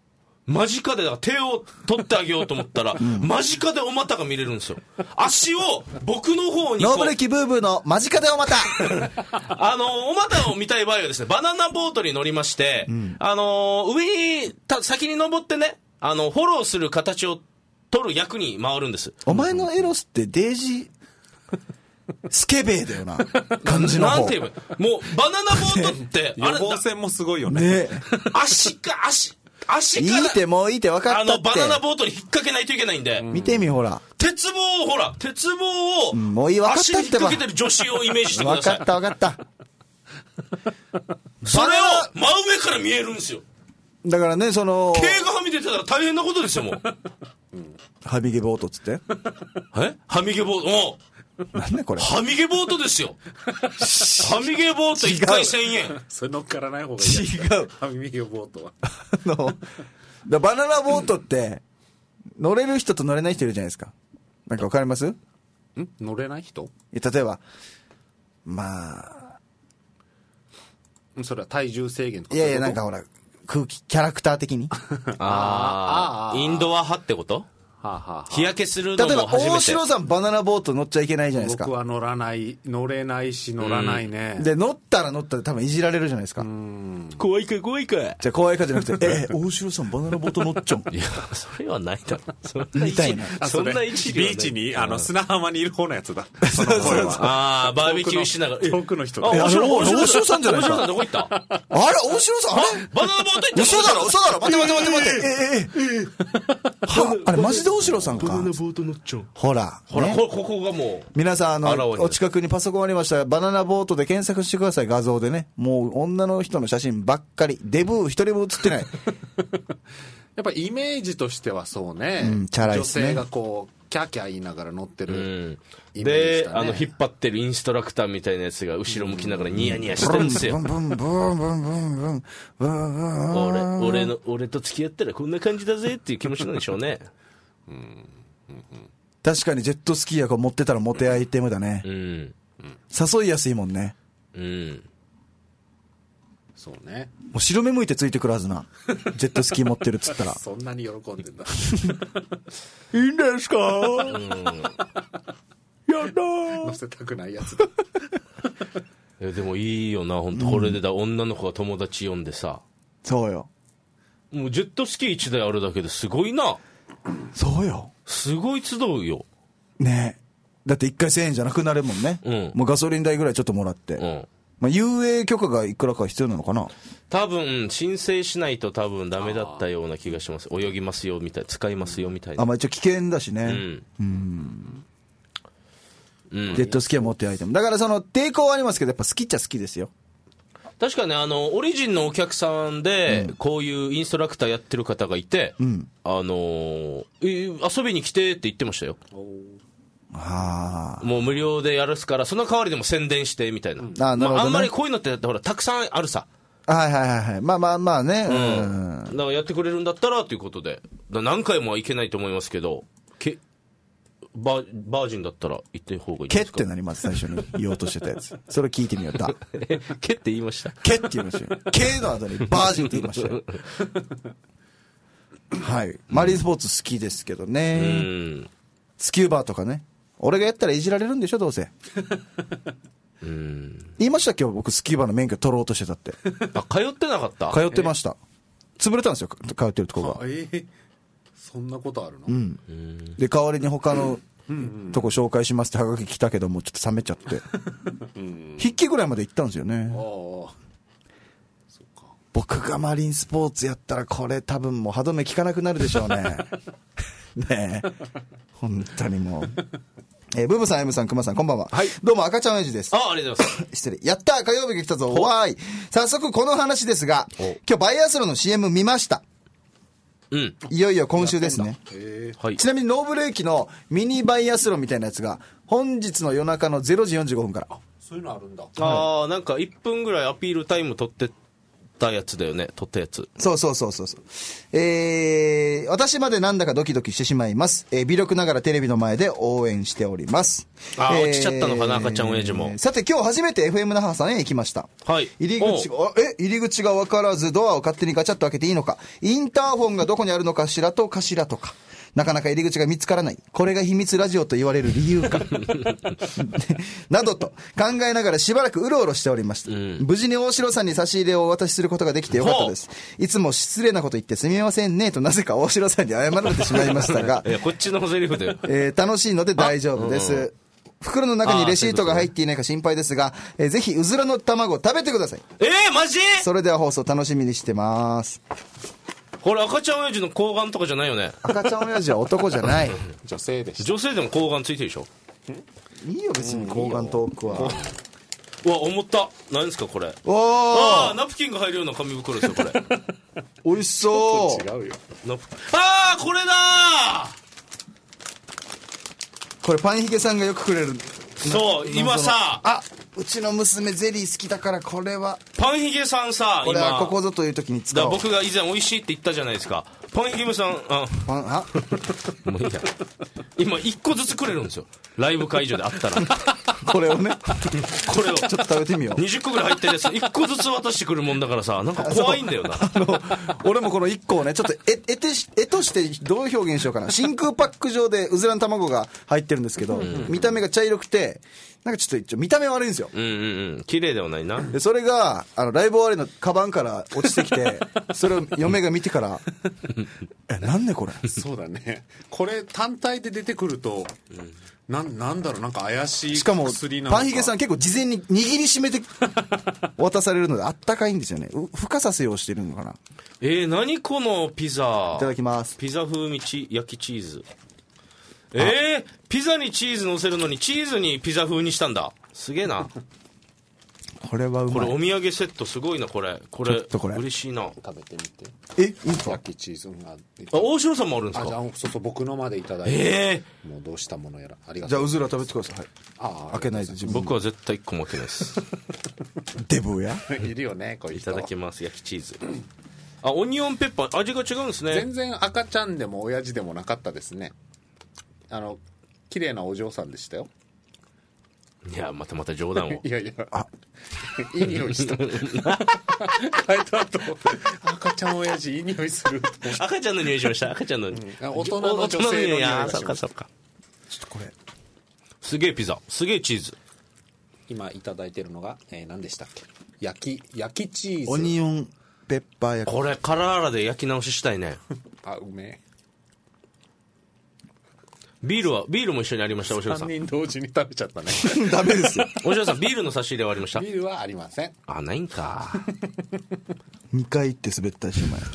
間近でだから手を取ってあげようと思ったら、うん、間近でお股が見れるんですよ。足を僕の方にノーブレキブーブーの間近でお股あのお股を見たい場合はですね、バナナボートに乗りまして、うん、あの上にた先に登ってね、あのフォローする形を取る役に回るんです。 お前のエロスってデージスケベーだよな感じの方。 なんていうもうバナナボートってあれ予防線もすごいよね。 ね足か足足からいいってもういいって分かったって。 あのバナナボートに引っ掛けないといけないんで、 うん、見てみほら鉄棒をほら鉄棒を、うん、 もういい分かったってば足に引っ掛けてる女子をイメージしてください。 分かった分かったそれを真上から見えるんですよ。 だからね、その毛がはみ出てたら大変なことですよもう、 うん、はみげボートっつってえはみげボートもうなんだこれはみげボートですよはみげボートいっかいせんえん。 それ乗っからない方がいい。 違うはみげボートはあのだバナナボートって乗れる人と乗れない人いるじゃないですか。なんかわかります？ん乗れない人？ 例えばまあそれは体重制限とか。 いやいやなんかほら空気キャラクター的にああインドア派ってこと？はあはあはあ、日焼けするのも初めて。 例えば大城さんバナナボート乗っちゃいけないじゃないですか。 僕は乗らない乗れないし乗らないね、 うん、で乗ったら乗ったら多分いじられるじゃないですか。うん怖いか怖いか。 じゃあ怖いかじゃなくてえ大城さんバナナボート乗っちゃういやそれはないだろそんなみたいなそんな一時ビーチにあの砂浜にいる方のやつだそうそうそうああバーベキューしながら遠くの人あ大城さんじゃないですか。 大城さんどこ行った？ あれ大城さんあれバナナボート行った。 嘘だろ嘘だろ待って待って待って待ってええええはあれマジで大城さんか。 ボート乗っちゃう。 ほらほら、ね、こ, ここがもう皆さんあのお近くにパソコンありましたらバナナボートで検索してください。画像でねもう女の人の写真ばっかりデブー一人も写ってないやっぱイメージとしてはそうね、 うん、チャラいですね。 女性がこうキャーキャー言いながら乗ってる、うん、イメージでしたね。 あの引っ張ってるインストラクターみたいなやつが後ろ向きながらニヤニヤしてるんですよ。俺俺の俺と付き合ったらこんな感じだぜっていう気持ちなんでしょうね。うんうんうん、 確かにジェットスキーヤーが持ってたらモテアイテムだね、うん、誘いやすいもんね。うんそうね。 もう白目向いてついてくるはずなジェットスキー持ってるっつったらそんなに喜んでんだいいんですか、うん、やだ乗せたくないやつだえでもいいよな本当、うん、これでだ女の子が友達呼んでさ。 そうよもうジェットスキーいちだいあるだけですごいな。 そうよすごい集うよねえ。だっていっかいせんえんじゃなくなるもんね、うん、もうガソリン代ぐらいちょっともらって、うんまあ、遊泳許可がいくらか必要なのかな。 多分申請しないと多分ダメだったような気がします。泳ぎますよみたい使いますよみたいな。 あ、まあ、一応危険だしね、うんうんうん、ジェットスキーは持ってアイテムだからその抵抗はありますけどやっぱ好きっちゃ好きですよ。 確かねあのオリジンのお客さんで、うん、こういうインストラクターやってる方がいて、うん、あのー、遊びに来てって言ってましたよ。あもう無料でやるすからその代わりでも宣伝してみたいな、うんあなるほどねまあ、あんまりこういうのってほらたくさんあるさ。 はいはいはいはいまあまあまあね、 うんうん、だからやってくれるんだったらということでだ何回もはいけないと思いますけどけ バ, バージンだったら言って方がいいですか。 けってなります最初に言おうとしてたやつそれ聞いてみようだけって言いました。 けって言いましたよけの後にバージンって言いましたよはいマリンスポーツ好きですけどね、うん、スキューバーとかね俺がやったらいじられるんでしょどうせうん言いましたっけ僕スキューバの免許取ろうとしてたってあ通ってなかった。 通ってました、えー、潰れたんですよ通ってるとこが、 えー、そんなことあるの、 うん、で代わりに他のとこ紹介しますってハガキ来たけどもちょっと冷めちゃって筆記ぐらいまで行ったんですよね。あそうか僕がマリンスポーツやったらこれ多分もう歯止め効かなくなるでしょうねねえ本当にもうえー、ブーブさん、エムさん、クマさん、こんばんは。はい。どうも、赤ちゃん親父です。 あ、ありがとうございます。 失礼。やったー火曜日が来たぞ。わーい。早速、この話ですが、今日、バイアスロンの シーエム 見ました。うん。いよいよ今週ですね。へー。はい。ちなみに、ノーブレーキのミニバイアスロンみたいなやつが、本日の夜中のれいじよんじゅうごふんから。 あ、そういうのあるんだ。 あー、なんかいっぷんぐらいアピールタイム取ってたやつだよね、撮ったやつ。 そうそうそうそうそう。えー、私までなんだかドキドキしてしまいます。えー、微力ながらテレビの前で応援しております。 あー、 えー、 落ちちゃったのかな、赤ちゃん親父も。 さて今日初めて エフエム 那覇さんへ行きました。 はい。 入り口が、え、入り口が分からずドアを勝手にガチャッと開けていいのか、インターホンがどこにあるのかしらとかしらとか。なかなか入り口が見つからない。これが秘密ラジオと言われる理由か。などと考えながらしばらくうろうろしておりました。うん、無事に大城さんに差し入れをお渡しすることができてよかったです。いつも失礼なこと言ってすみませんねとなぜか大城さんに謝られてしまいましたが。 いや、こっちのセリフで。 えー、楽しいので大丈夫です。袋の中にレシートが入っていないか心配ですが、えー、ぜひうずらの卵を食べてください。 えー、マジ？ それでは放送楽しみにしてます。 これ赤ちゃん親父の睾丸とかじゃないよね。 赤ちゃん親父は男じゃない。 女性でし女性でも睾丸ついてるでしょ。 いいよ別に睾丸トークは。 うわ、思った。何ですかこれ。 ああ、ナプキンが入るような紙袋ですよこれ。 美味しそう。 違うよ。 ナプあー、これだー。これパンヒゲさんがよくくれる。 そう、今さ、 あ、うちの娘ゼリー好きだからこれはパンヒゲさんさ、 これはここぞという時に使おう。 だ僕が以前美味しいって言ったじゃないですか。パンヒゲさん、あ、 パン、あもういいや。今一個ずつくれるんですよ。ライブ会場であったら。 これをね、 これをちょっと食べてみよう。 にじゅっこぐらい入ってるやつ一個ずつ渡してくるもんだからさ、なんか怖いんだよな。 あの俺もこのいっこをね、ちょっとええてし絵としてどう表現しようかな。真空パック状でうずらの卵が入ってるんですけど、見た目が茶色くてなんかちょっと見た目悪いんですよ。 うんうんうん。綺麗ではないな。 でそれがあのライブ終わりのカバンから落ちてきて、それを嫁が見てからえ、なんでこれ。 そうだね。これ単体で出てくると、な, なんだろう、なんか怪しいしかも薬なのか。 パンヒゲさん結構事前に握りしめて渡されるのであったかいんですよね。孵化させようしてるのかな。 えー、何このピザ。 いただきます。 ピザ風味チ焼きチーズ。えー、ピザにチーズ乗せるのにチーズにピザ風にしたんだ。すげえな。 これはうまい。 これお土産セットすごいなこれ。これちょっとこれ嬉しいな。 食べてみて。 え、いいんか。 焼きチーズが。 あ、大城さんもあるんですか。 あ、じゃあそうそう、僕のまでいただいて。 えー、もうどうしたものやら。ありがとう。 じゃあうずら食べてください。 ああ、 開けないで自分。 僕は絶対いっこも開けないですデブやいるよね、こういう人。 いただきます。焼きチーズ。あ、オニオンペッパー味が違うんですね。 全然赤ちゃんでも親父でもなかったですね。あの綺麗なお嬢さんでしたよ。 いや、またまた冗談を。 いやいや、あ、いい匂いした。変えた後、赤ちゃん親父いい匂いする。 赤ちゃんの匂いしました。赤ちゃんの、うん、 大人の女性の匂いがしました。 そうかそうか。 ちょっとこれすげえピザ、すげえチーズ。 今いただいてるのが、えー、何でしたっけ。焼き焼きチーズ。 オニオンペッパー焼き。 これカラーラで焼き直ししたいね。 あ、うめえ。 ビールはビールも一緒にありました。おしろさん。 さんにん同時に食べちゃったね。 ダメですよ。 おしろさん、ビールの差し入れはありました。 ビールはありません。 あ、ないんか。 にかい行って滑ったしまい。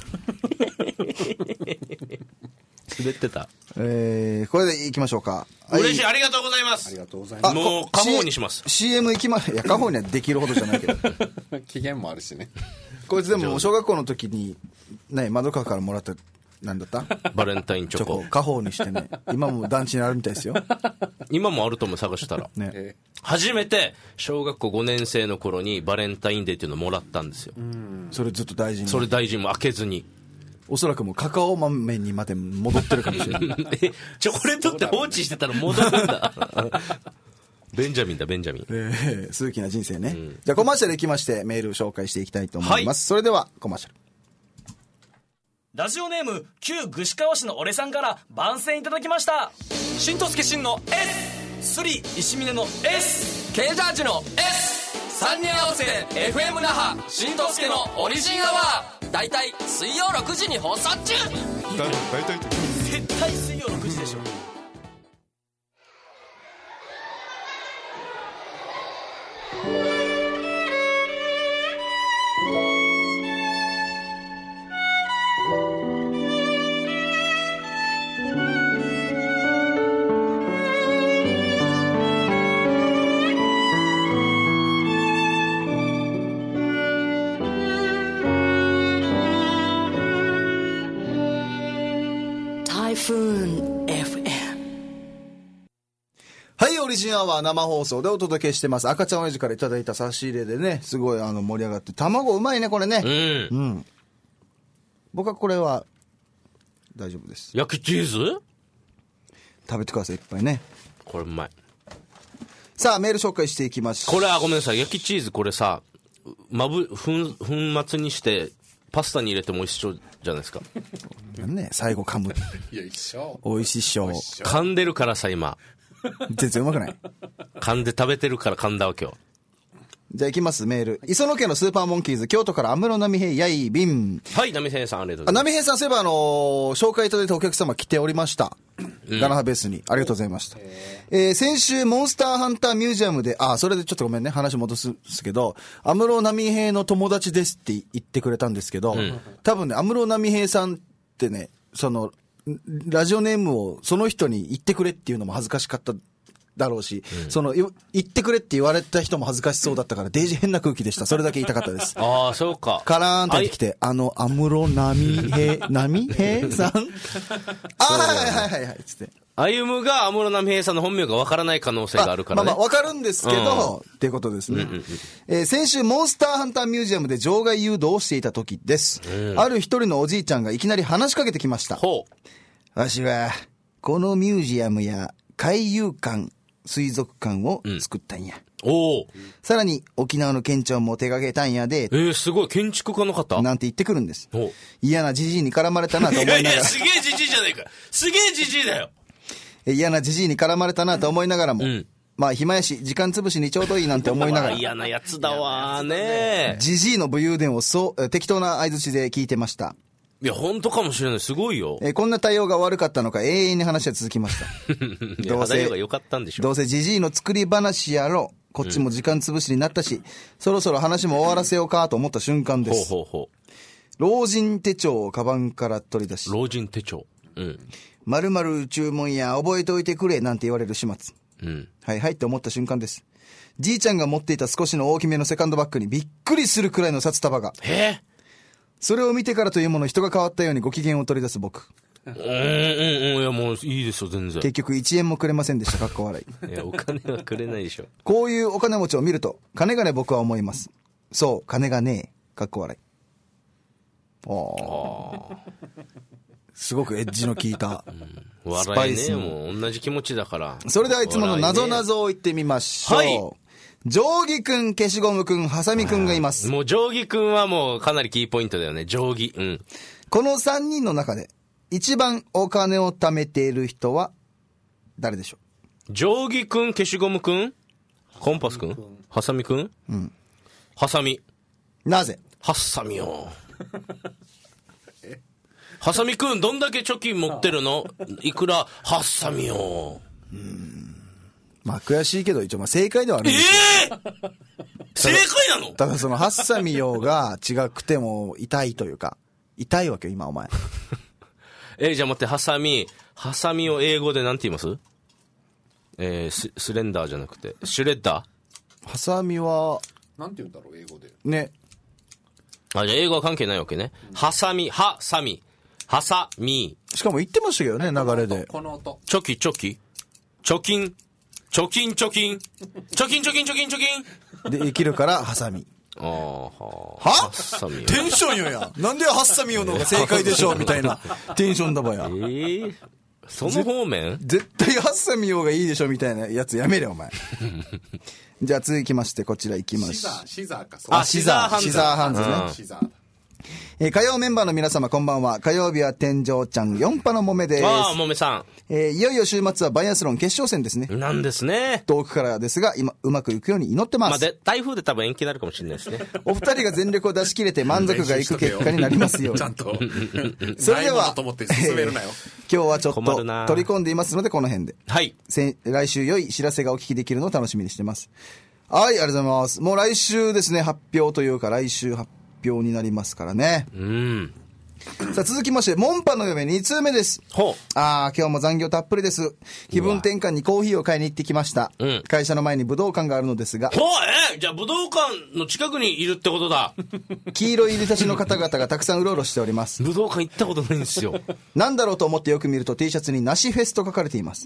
滑ってた。 えー、これでいきましょうか。 嬉しい、ありがとうございます。 ありがとうございます。 もう家宝にします。 シーエム 行きま、いや家宝にはできるほどじゃないけど。 期限もあるしね。 こいつでも小学校の時にね、窓川からもらった。なんだったバレンタインチョコ。 チョコ家宝にしてね。今も団地にあるみたいですよ。 今もあると思う、探したら。 ね、 えー、初めて小学校ごねん生の頃にバレンタインデーっていうのをもらったんですよ。 それずっと大事に。 それ大事にも開けずに。 おそらくもうカカオ豆にまで戻ってるかもしれない。 え、チョコレートって放置してたら戻るんだ。ベンジャミンだ、ベンジャミン。 えー、数奇な人生ね。うん、じゃあコマーシャル行きましてメールを紹介していきたいと思います。はい、それではコマーシャル。 ラジオネーム旧串川市の俺さんから番宣いただきました。しんとすけしんの S、 スリ石峰の S、 K ジャージの S、 さんにん合わせて エフエム 那覇しんとすけのオリジンアワー、だいたい水曜ろくじに放送中。 だいたい絶対水曜ろくじでしょ。 はい、オリジンアワー生放送でお届けしてます。赤ちゃん親父からいただいた差し入れでね、すごいあの盛り上がって、卵うまいねこれね。 うん、 うん、僕はこれは大丈夫です。 焼きチーズ食べてください、いっぱいね。 これうまい。 さあメール紹介していきましょう。 これはごめんなさい、焼きチーズこれさ、まぶ粉粉末にしてパスタに入れても美味しそうじゃないですか。 ね、最後噛む。 いや一緒。 美味しいっしょ。 噛んでるからさ今。 全然うまくない。 噛んで食べてるから噛んだわけよ。 じゃあ行きます、メール。磯野家のスーパーモンキーズ、京都から安室奈美平やいびん。 はい、奈美平さんありがとうございます。 奈美平さん、そういえばあのー、紹介いただいたお客様来ておりました。うん、ガナハベースに。ありがとうございました。えー、先週、モンスターハンターミュージアムで、あ、それでちょっとごめんね、話戻すんですけど、安室奈美平の友達ですって言ってくれたんですけど、うん、多分ね、安室奈美平さんってね、その、ラジオネームをその人に言ってくれっていうのも恥ずかしかっただろうし、うん、その言ってくれって言われた人も恥ずかしそうだったからデージ変な空気でした。それだけ言いたかったです。 ああ、そうか。 カラーンって来て、あの安室奈美平奈美平さんああはいはいはいはいつって歩夢が安室奈美平さんの本名がわからない可能性があるからね。 まあまあわかるんですけど、うん、っていうことですね、うんうんうん。えー、先週モンスターハンターミュージアムで場外誘導をしていた時です、うん、ある一人のおじいちゃんがいきなり話しかけてきました。 ほう。わしはこのミュージアムや海遊館水族館を作ったんや、 うん、おさらに沖縄の県庁も手掛けたんやで。 えー、すごい。建築家の方なんて言ってくるんです。嫌なじじいに絡まれたなと思いながらいやいやすげえじじいじゃないか。すげえじじいだよ。 嫌なじじいに絡まれたなと思いながらも、うん、まあ暇やし時間潰しにちょうどいいなんて思いながら嫌なやつだわね。 じじいの武勇伝をそう適当な相槌で聞いてました。 いや本当かもしれない。すごいよ。 えー、こんな対応が悪かったのか永遠に話は続きましたどうせが良かったんでしょ。 どうせじじいの作り話やろ。こっちも時間潰しになったし、うん、そろそろ話も終わらせようかと思った瞬間です。 ほうほうほう。 老人手帳をカバンから取り出し、 老人手帳、うん、 〇〇注文や覚えておいてくれなんて言われる始末、うん、はいはいって思った瞬間です。じいちゃんが持っていた少しの大きめのセカンドバッグにびっくりするくらいの札束が。 えそれを見てからというもの人が変わったようにご機嫌を取り出す僕。 うんうんうん、いやもういいですよ全然。 結局いちえんもくれませんでした。かっこ笑い。 いやお金はくれないでしょ。 こういうお金持ちを見ると金がね僕は思います。そう金がねえかっこ笑い。あすごくエッジの効いた、 うん、笑いね。もう同じ気持ちだから。 それではいつもの謎謎を言ってみましょう。はい。定規くん、消しゴムくん、ハサミくんがいます。 もう定規くんはもうかなりキーポイントだよね。定規。うん。 このさんにんの中で一番お金を貯めている人は誰でしょう。定規くん、消しゴムくん、コンパスくん、ハサミくん。うん。ハサミ。 なぜ？ ハサミよ。ハサミくんどんだけ貯金持ってるの？いくら？ハサミよ。うん。 まあ悔しいけど一応まあ正解ではあるんですよ。 えー、正解なの？ ただそのハッサミよが違くても痛いというか痛いわけよ今お前。 えー、じゃあ待って、ハサミハサミを英語でなんて言います？えー、ス, スレンダーじゃなくてシュレッダー。ハサミはなんて言うんだろう英語でね。 あ、じゃあ英語は関係ないわけね。うん、ハサミハサミハサミ。 しかも言ってましたけどね流れで。 この音。 チョキチョキ貯金貯金貯金貯金貯金貯金貯金で生きるからハサミ。 ああははテンションよや。なんでハッサミよの方が正解でしょうみたいなテンションだばや。えー、その方面絶対ハッサミよがいいでしょみたいなやつやめれお前。じゃあ続きましてこちら行きましょう。 シザーか。 あ、シザーシザーハンズね。シザー。えー、火曜メンバーの皆様こんばんは。火曜日は天井ちゃんよんぱのもめです。 ああ、もめさん。 えー、いよいよ週末はバイアスロン決勝戦ですね。 なんですね。 遠くからですが今うまくいくように祈ってます。 まあ、で台風で多分延期になるかもしれないですね。 お二人が全力を出し切れて満足がいく結果になりますように。 ちゃんとそれではと思って進めるなよ。 今日はちょっと取り込んでいますのでこの辺で。 はい。 来週良い知らせがお聞きできるのを楽しみにしてます。はい、ありがとうございます。もう来週ですね、発表というか来週発表になりますからね。 うん。 さあ続きましてモンパの嫁に通目です。 ほう。 ああ今日も残業たっぷりです。気分転換にコーヒーを買いに行ってきました、うん、会社の前に武道館があるのですが。 ほう、えー、じゃあ武道館の近くにいるってことだ。 黄色い入りたちの方々がたくさんうろうろしております。 武道館行ったことないんですよ。 なんだろうと思ってよく見ると T シャツに梨フェスと書かれています。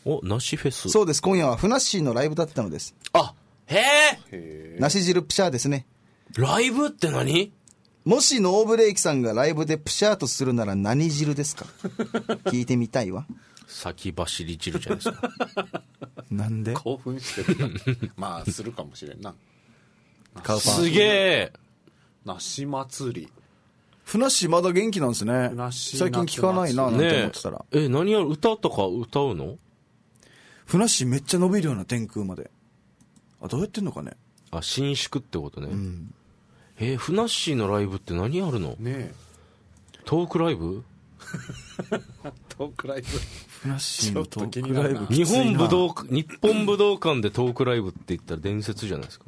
お、梨フェス。 そうです。今夜はふなっしーのライブだったのです。 あ、へえ。 梨汁プシャーですね。 ライブって何？ もしノーブレーキさんがライブでプシャーとするなら何汁ですか？聞いてみたいわ。 先走り汁じゃないですか。 なんで？ 興奮してるまあするかもしれんな。 すげえ。 梨祭り。 ふなっしーまだ元気なんですね。最近聞かないななんて思ってたら、ね、 え何やる歌とか歌うの？ ふなっしーめっちゃ伸びるような天空まで。あ、どうやってんのかね。 あ、伸縮ってことね。 うん、 えー、ふなっしーのライブって何やるの？ ねえ。 トークライブ？ トークライブ。 ふなっしーのトークライブ。 日本武道日本武道館でトークライブって言ったら伝説じゃないですか。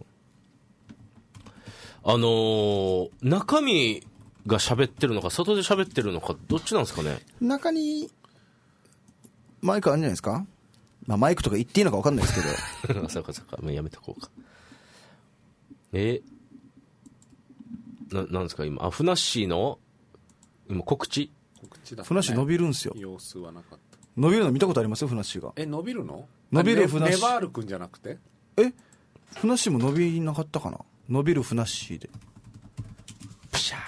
あのー、中身が喋ってるのか外で喋ってるのかどっちなんですかね。 中にマイクあるんじゃないですか。まあマイクとか言っていいのか分かんないですけど。 そうかそうか、もうやめとこうか。えななんですか今。あ、ふなっしーの今告知。 告知だ、ね。 ふなっしー伸びるんすよ。 様子はなかった。 伸びるの見たことありますよ、ふなっしーが。 え、伸びるの？ 伸びるふなっしー。 ネバールくんじゃなくて？ え、ふなっしーも伸びなかったかな。伸びるふなっしーで。プシャー。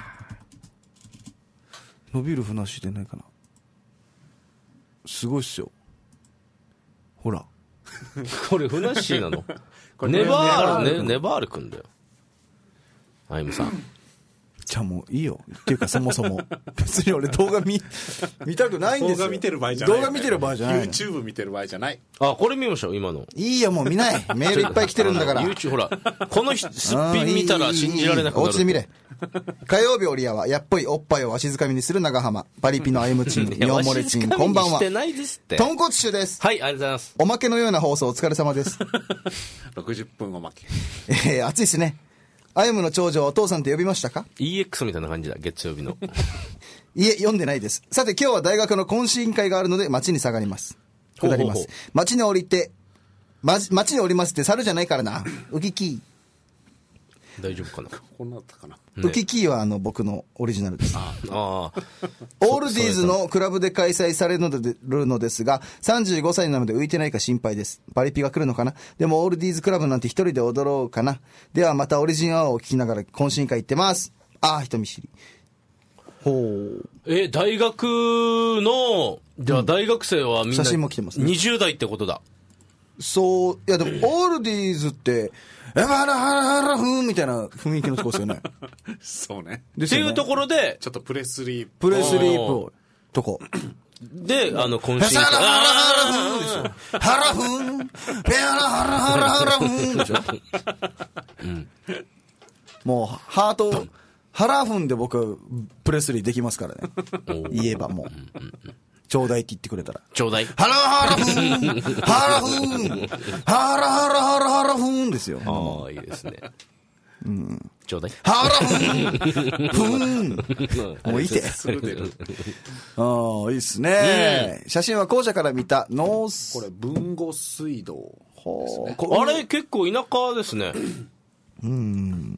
伸びるふなっしーでないかな。すごいっすよ。ほら。 これふなっしーなの？ネバールね、ネバールくんだよ。あゆむさん。 じゃあもういいよ。っていうかそもそも別に俺動画見見たくないんですよ。 動画見てる場合じゃない、ね。 動画見てる場合じゃない。 YouTube 見てる場合じゃない。 あ、これ見ましょう今の。 いいよもう見ない。メールいっぱい来てるんだから。 YouTube ほらこのすっぴん見たら信じられなくなる。 お家で見れ。火曜日オリアはやっぽいおっぱいをわしづかみにする長浜パリピのあゆむちんみょうもれちんこんばんは。豚骨酒です。 はい、ありがとうございます。 おまけのような放送お疲れ様です。 ろくじゅっぷんおまけ。 えー、暑いですね。あゆむの長女はお父さんと呼びましたか？ イーエックス みたいな感じだ、月曜日の。 いえ、読んでないです。さて今日は大学の懇親会があるので街に下がります。下ります。街に降りて、ま、街に降りますって猿じゃないからな。ウキキー。大丈夫かな。 こんなだったかな。 ウキキーはあの僕のオリジナルです。 ああ。 オールディーズのクラブで開催されるのですが、さんじゅうごさいなので浮いてないか心配です。パリピが来るのかな。でもオールディーズクラブなんて一人で踊ろうかな。ではまたオリジンアワーを聞きながら懇親会行ってます。ああ、人見知り。ほう。 え、大学の、じゃあ大学生はみんな、 写真も来てますね。 にじゅう代ってことだ。 そう、いやでもオールディーズって、えばらはらはらふーんみたいな雰囲気のとこですよね。 そうね。 っていうところで、 ちょっとプレスリープレスリープとこ。 で、あの、懇親会。 ハラハラハラふーんでしょ。ハラふーん。ペアラハラハラハラふーんでしょ。うん。もう、ハート、ハラフンで僕、プレスリーできますからね。言えばもう。ちょうだいって言ってくれたら。 ちょうだい。 ハラハラフーンハラフーンハラハラハラハラフーンですよ。 ああ、いいですね。うん。ちょうだい。 ハラフーンフーンもういいて。ああ、いいっすね。写真は校舎から見たノース。 これ、豊後水道ですね。 あれ、結構田舎ですね。 うん。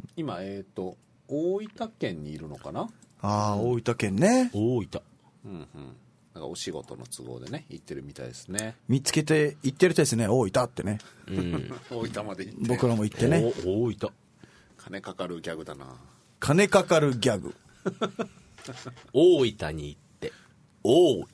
今、えっと、大分県にいるのかな。 ああ、大分県ね。 大分。 うんうん。なんかお仕事の都合でね行ってるみたいですね。 見つけて行ってるみたいですね。大分ってね。 うん、大分まで行って。 僕らも行ってね。 大分。 金かかるギャグだな。 金かかるギャグ。 大分に行って大分。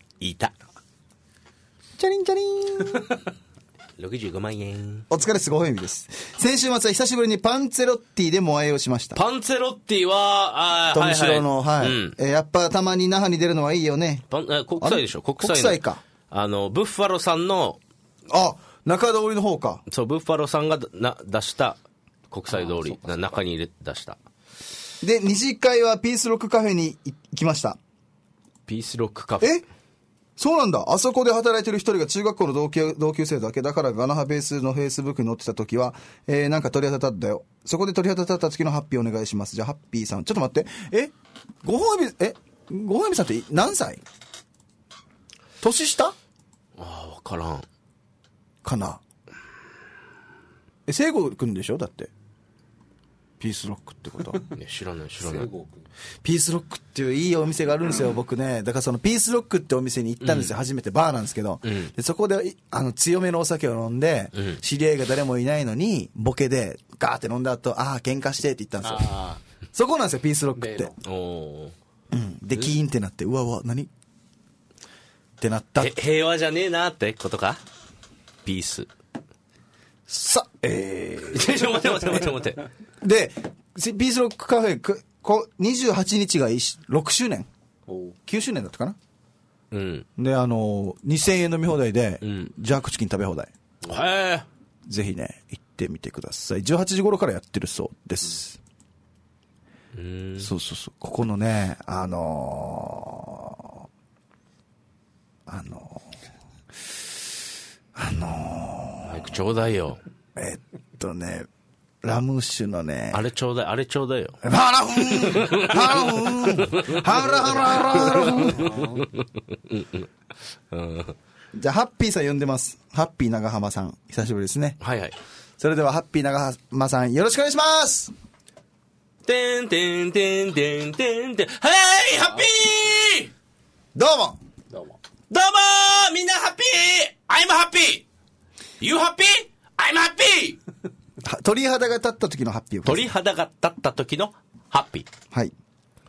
チャリンチャリン。 ろくじゅうごまんえん。 お疲れすごい意味です。先週末は久しぶりにパンツェロッティでモアイをしました。 パンツェロッティは、 あトムシロの、はい、はい、うん、えやっぱたまに那覇に出るのはいいよね。 パンえ国際でしょ。国際の。 国際か。 あの、ブッファロさんの、 あ、中通りの方か。 そう、ブッファロさんがな出した国際通り、な中に入れ出した。 で、二次会はピースロックカフェに行きました。 ピースロックカフェ。 えそうなんだ。あそこで働いてる一人が中学校の同級、同級生だけだからガナハベースのフェイスブックに載ってた時は、えー、なんか鳥肌立ったよ。そこで鳥肌立った時のハッピーお願いします。じゃあハッピーさん。ちょっと待って。えごほうび、えごほうびさんって何歳？年下？ ああ、わからん。 かな。え、聖子くんでしょだって。 ピースロックってことね、知らない知らない。 ピースロックっていういいお店があるんですよ、僕ね。だからそのピースロックってお店に行ったんですよ、うん、初めてバーなんですけど、うん、でそこであの強めのお酒を飲んで、うん、知り合いが誰もいないのにボケでガーって飲んだ後、ああ喧嘩してって言ったんですよ。そこなんですよピースロックって。お、うん、でキーンってなって、うわうわ何ってなった。 平和じゃねえなってことか。ピースさえーちょ待って待って待って待ってでピースロックカフェこにじゅうはちにちがろくしゅうねんきゅうしゅうねんだったかな、うん、であのにせんえん飲み放題で、うん、ジャークチキン食べ放題。へえ。ぜひね行ってみてください。じゅうはちじ頃からやってるそうです。うん、そうそうそう、ここのねあのー、あのー、あのー、 早くちょうだいよ。 えっとねラム酒のねあれちょうだいあれちょうだいよ。 ハラフンハラフンハラハラハラフンじゃあハッピーさん呼んでます。ハッピー長浜さん久しぶりですね。 はいはい。 それではハッピー長浜さんよろしくお願いします。 てんてんてんてんてんてん。はいハッピー。 どうもどうもどうもみんなハッピー I'm happy You happy I'm happy 鳥肌が立った時のハッピー。 鳥肌が立った時のハッピー。 はい。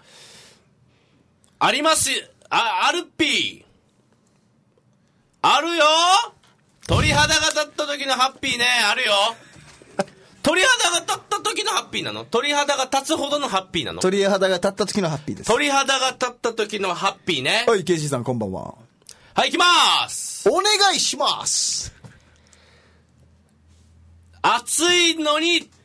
あります。あ、あるっぴー。あるよ。鳥肌が立った時のハッピーね。あるよ。鳥肌が立った時のハッピーなの？鳥肌が立つほどのハッピーなの？ 鳥肌が立った時のハッピーです。 鳥肌が立った時のハッピーね。 はい、ケイシーさんこんばんは。 はい、行きまーす。 お願いします。 暑いのに、ん？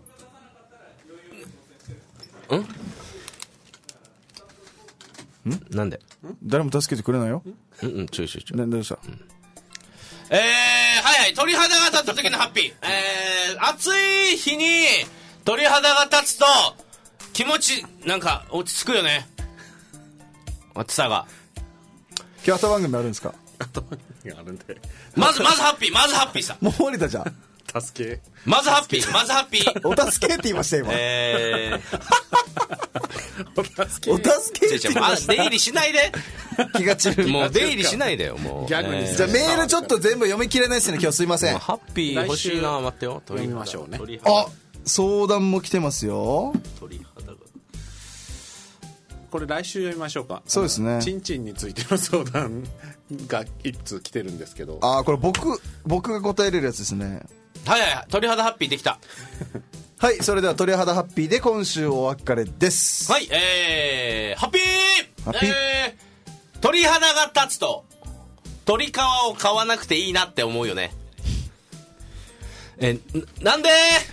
ん？なんで？ 誰も助けてくれないよ。 うんうん、ちょいちょいちょい。 な、どうした？うん、 えー、はいはい、鳥肌が立った時のハッピー。えー、暑い日に鳥肌が立つと気持ち、なんか落ち着くよね。暑さが。 今日後番組あるんですか？ 後番組あるんで。 まず、まずハッピー、まずハッピーさ。 もう終わりだじゃん。 助け。 まずハッピー、まずハッピー。 お助けって言いました今。えー、お助け。お助けって言いました。 出入りしないで。 気が散る。 もう出入りしないでよ、もう。 ギャグに、えー、 じゃあメールちょっと全部読み切れないですね、今日すいません。 ハッピー欲しいな、待ってよ。 読みましょうね。 あ、相談も来てますよ。 鳥肌が。 これ来週読みましょうか。 そうですね。 チンチンについての相談が一通来てるんですけど。 あ、これ僕、僕が答えれるやつですね。 はいはいはい、鳥肌ハッピーできた。 はい、それでは鳥肌ハッピーで今週お別れです。 はい、えー、ハッピーハッピー、 えー、鳥肌が立つと鳥皮を買わなくていいなって思うよね。え、なんで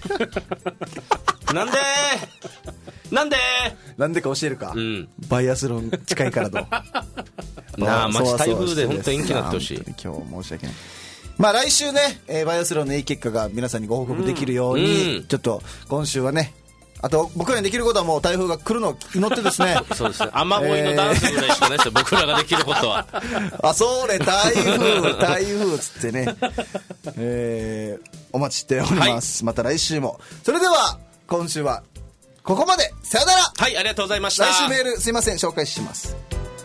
なんでなんでなんでか教えるか、うん、バイアスロン近いからとなあ、マジ台風で本当に延期になってほしい。 今日申し訳ない。まあ来週ね、えー、バイアスロンのいい結果が皆さんにご報告できるように、うん、ちょっと今週はね、あと僕らにできることはもう台風が来るのを祈ってですね。 そうですね、雨乞いのダンスぐらいしかないですよ、えー、僕らができることは。 あ、それ台風台風っつってね、えー、お待ちしております、はい、また来週も。それでは今週はここまで、さよなら。 はい、ありがとうございました。 来週メールすいません、紹介します。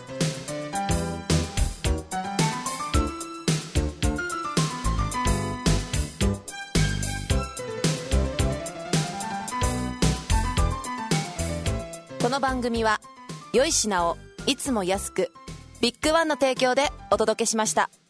この番組は良い品をいつも安くビッグワンの提供でお届けしました。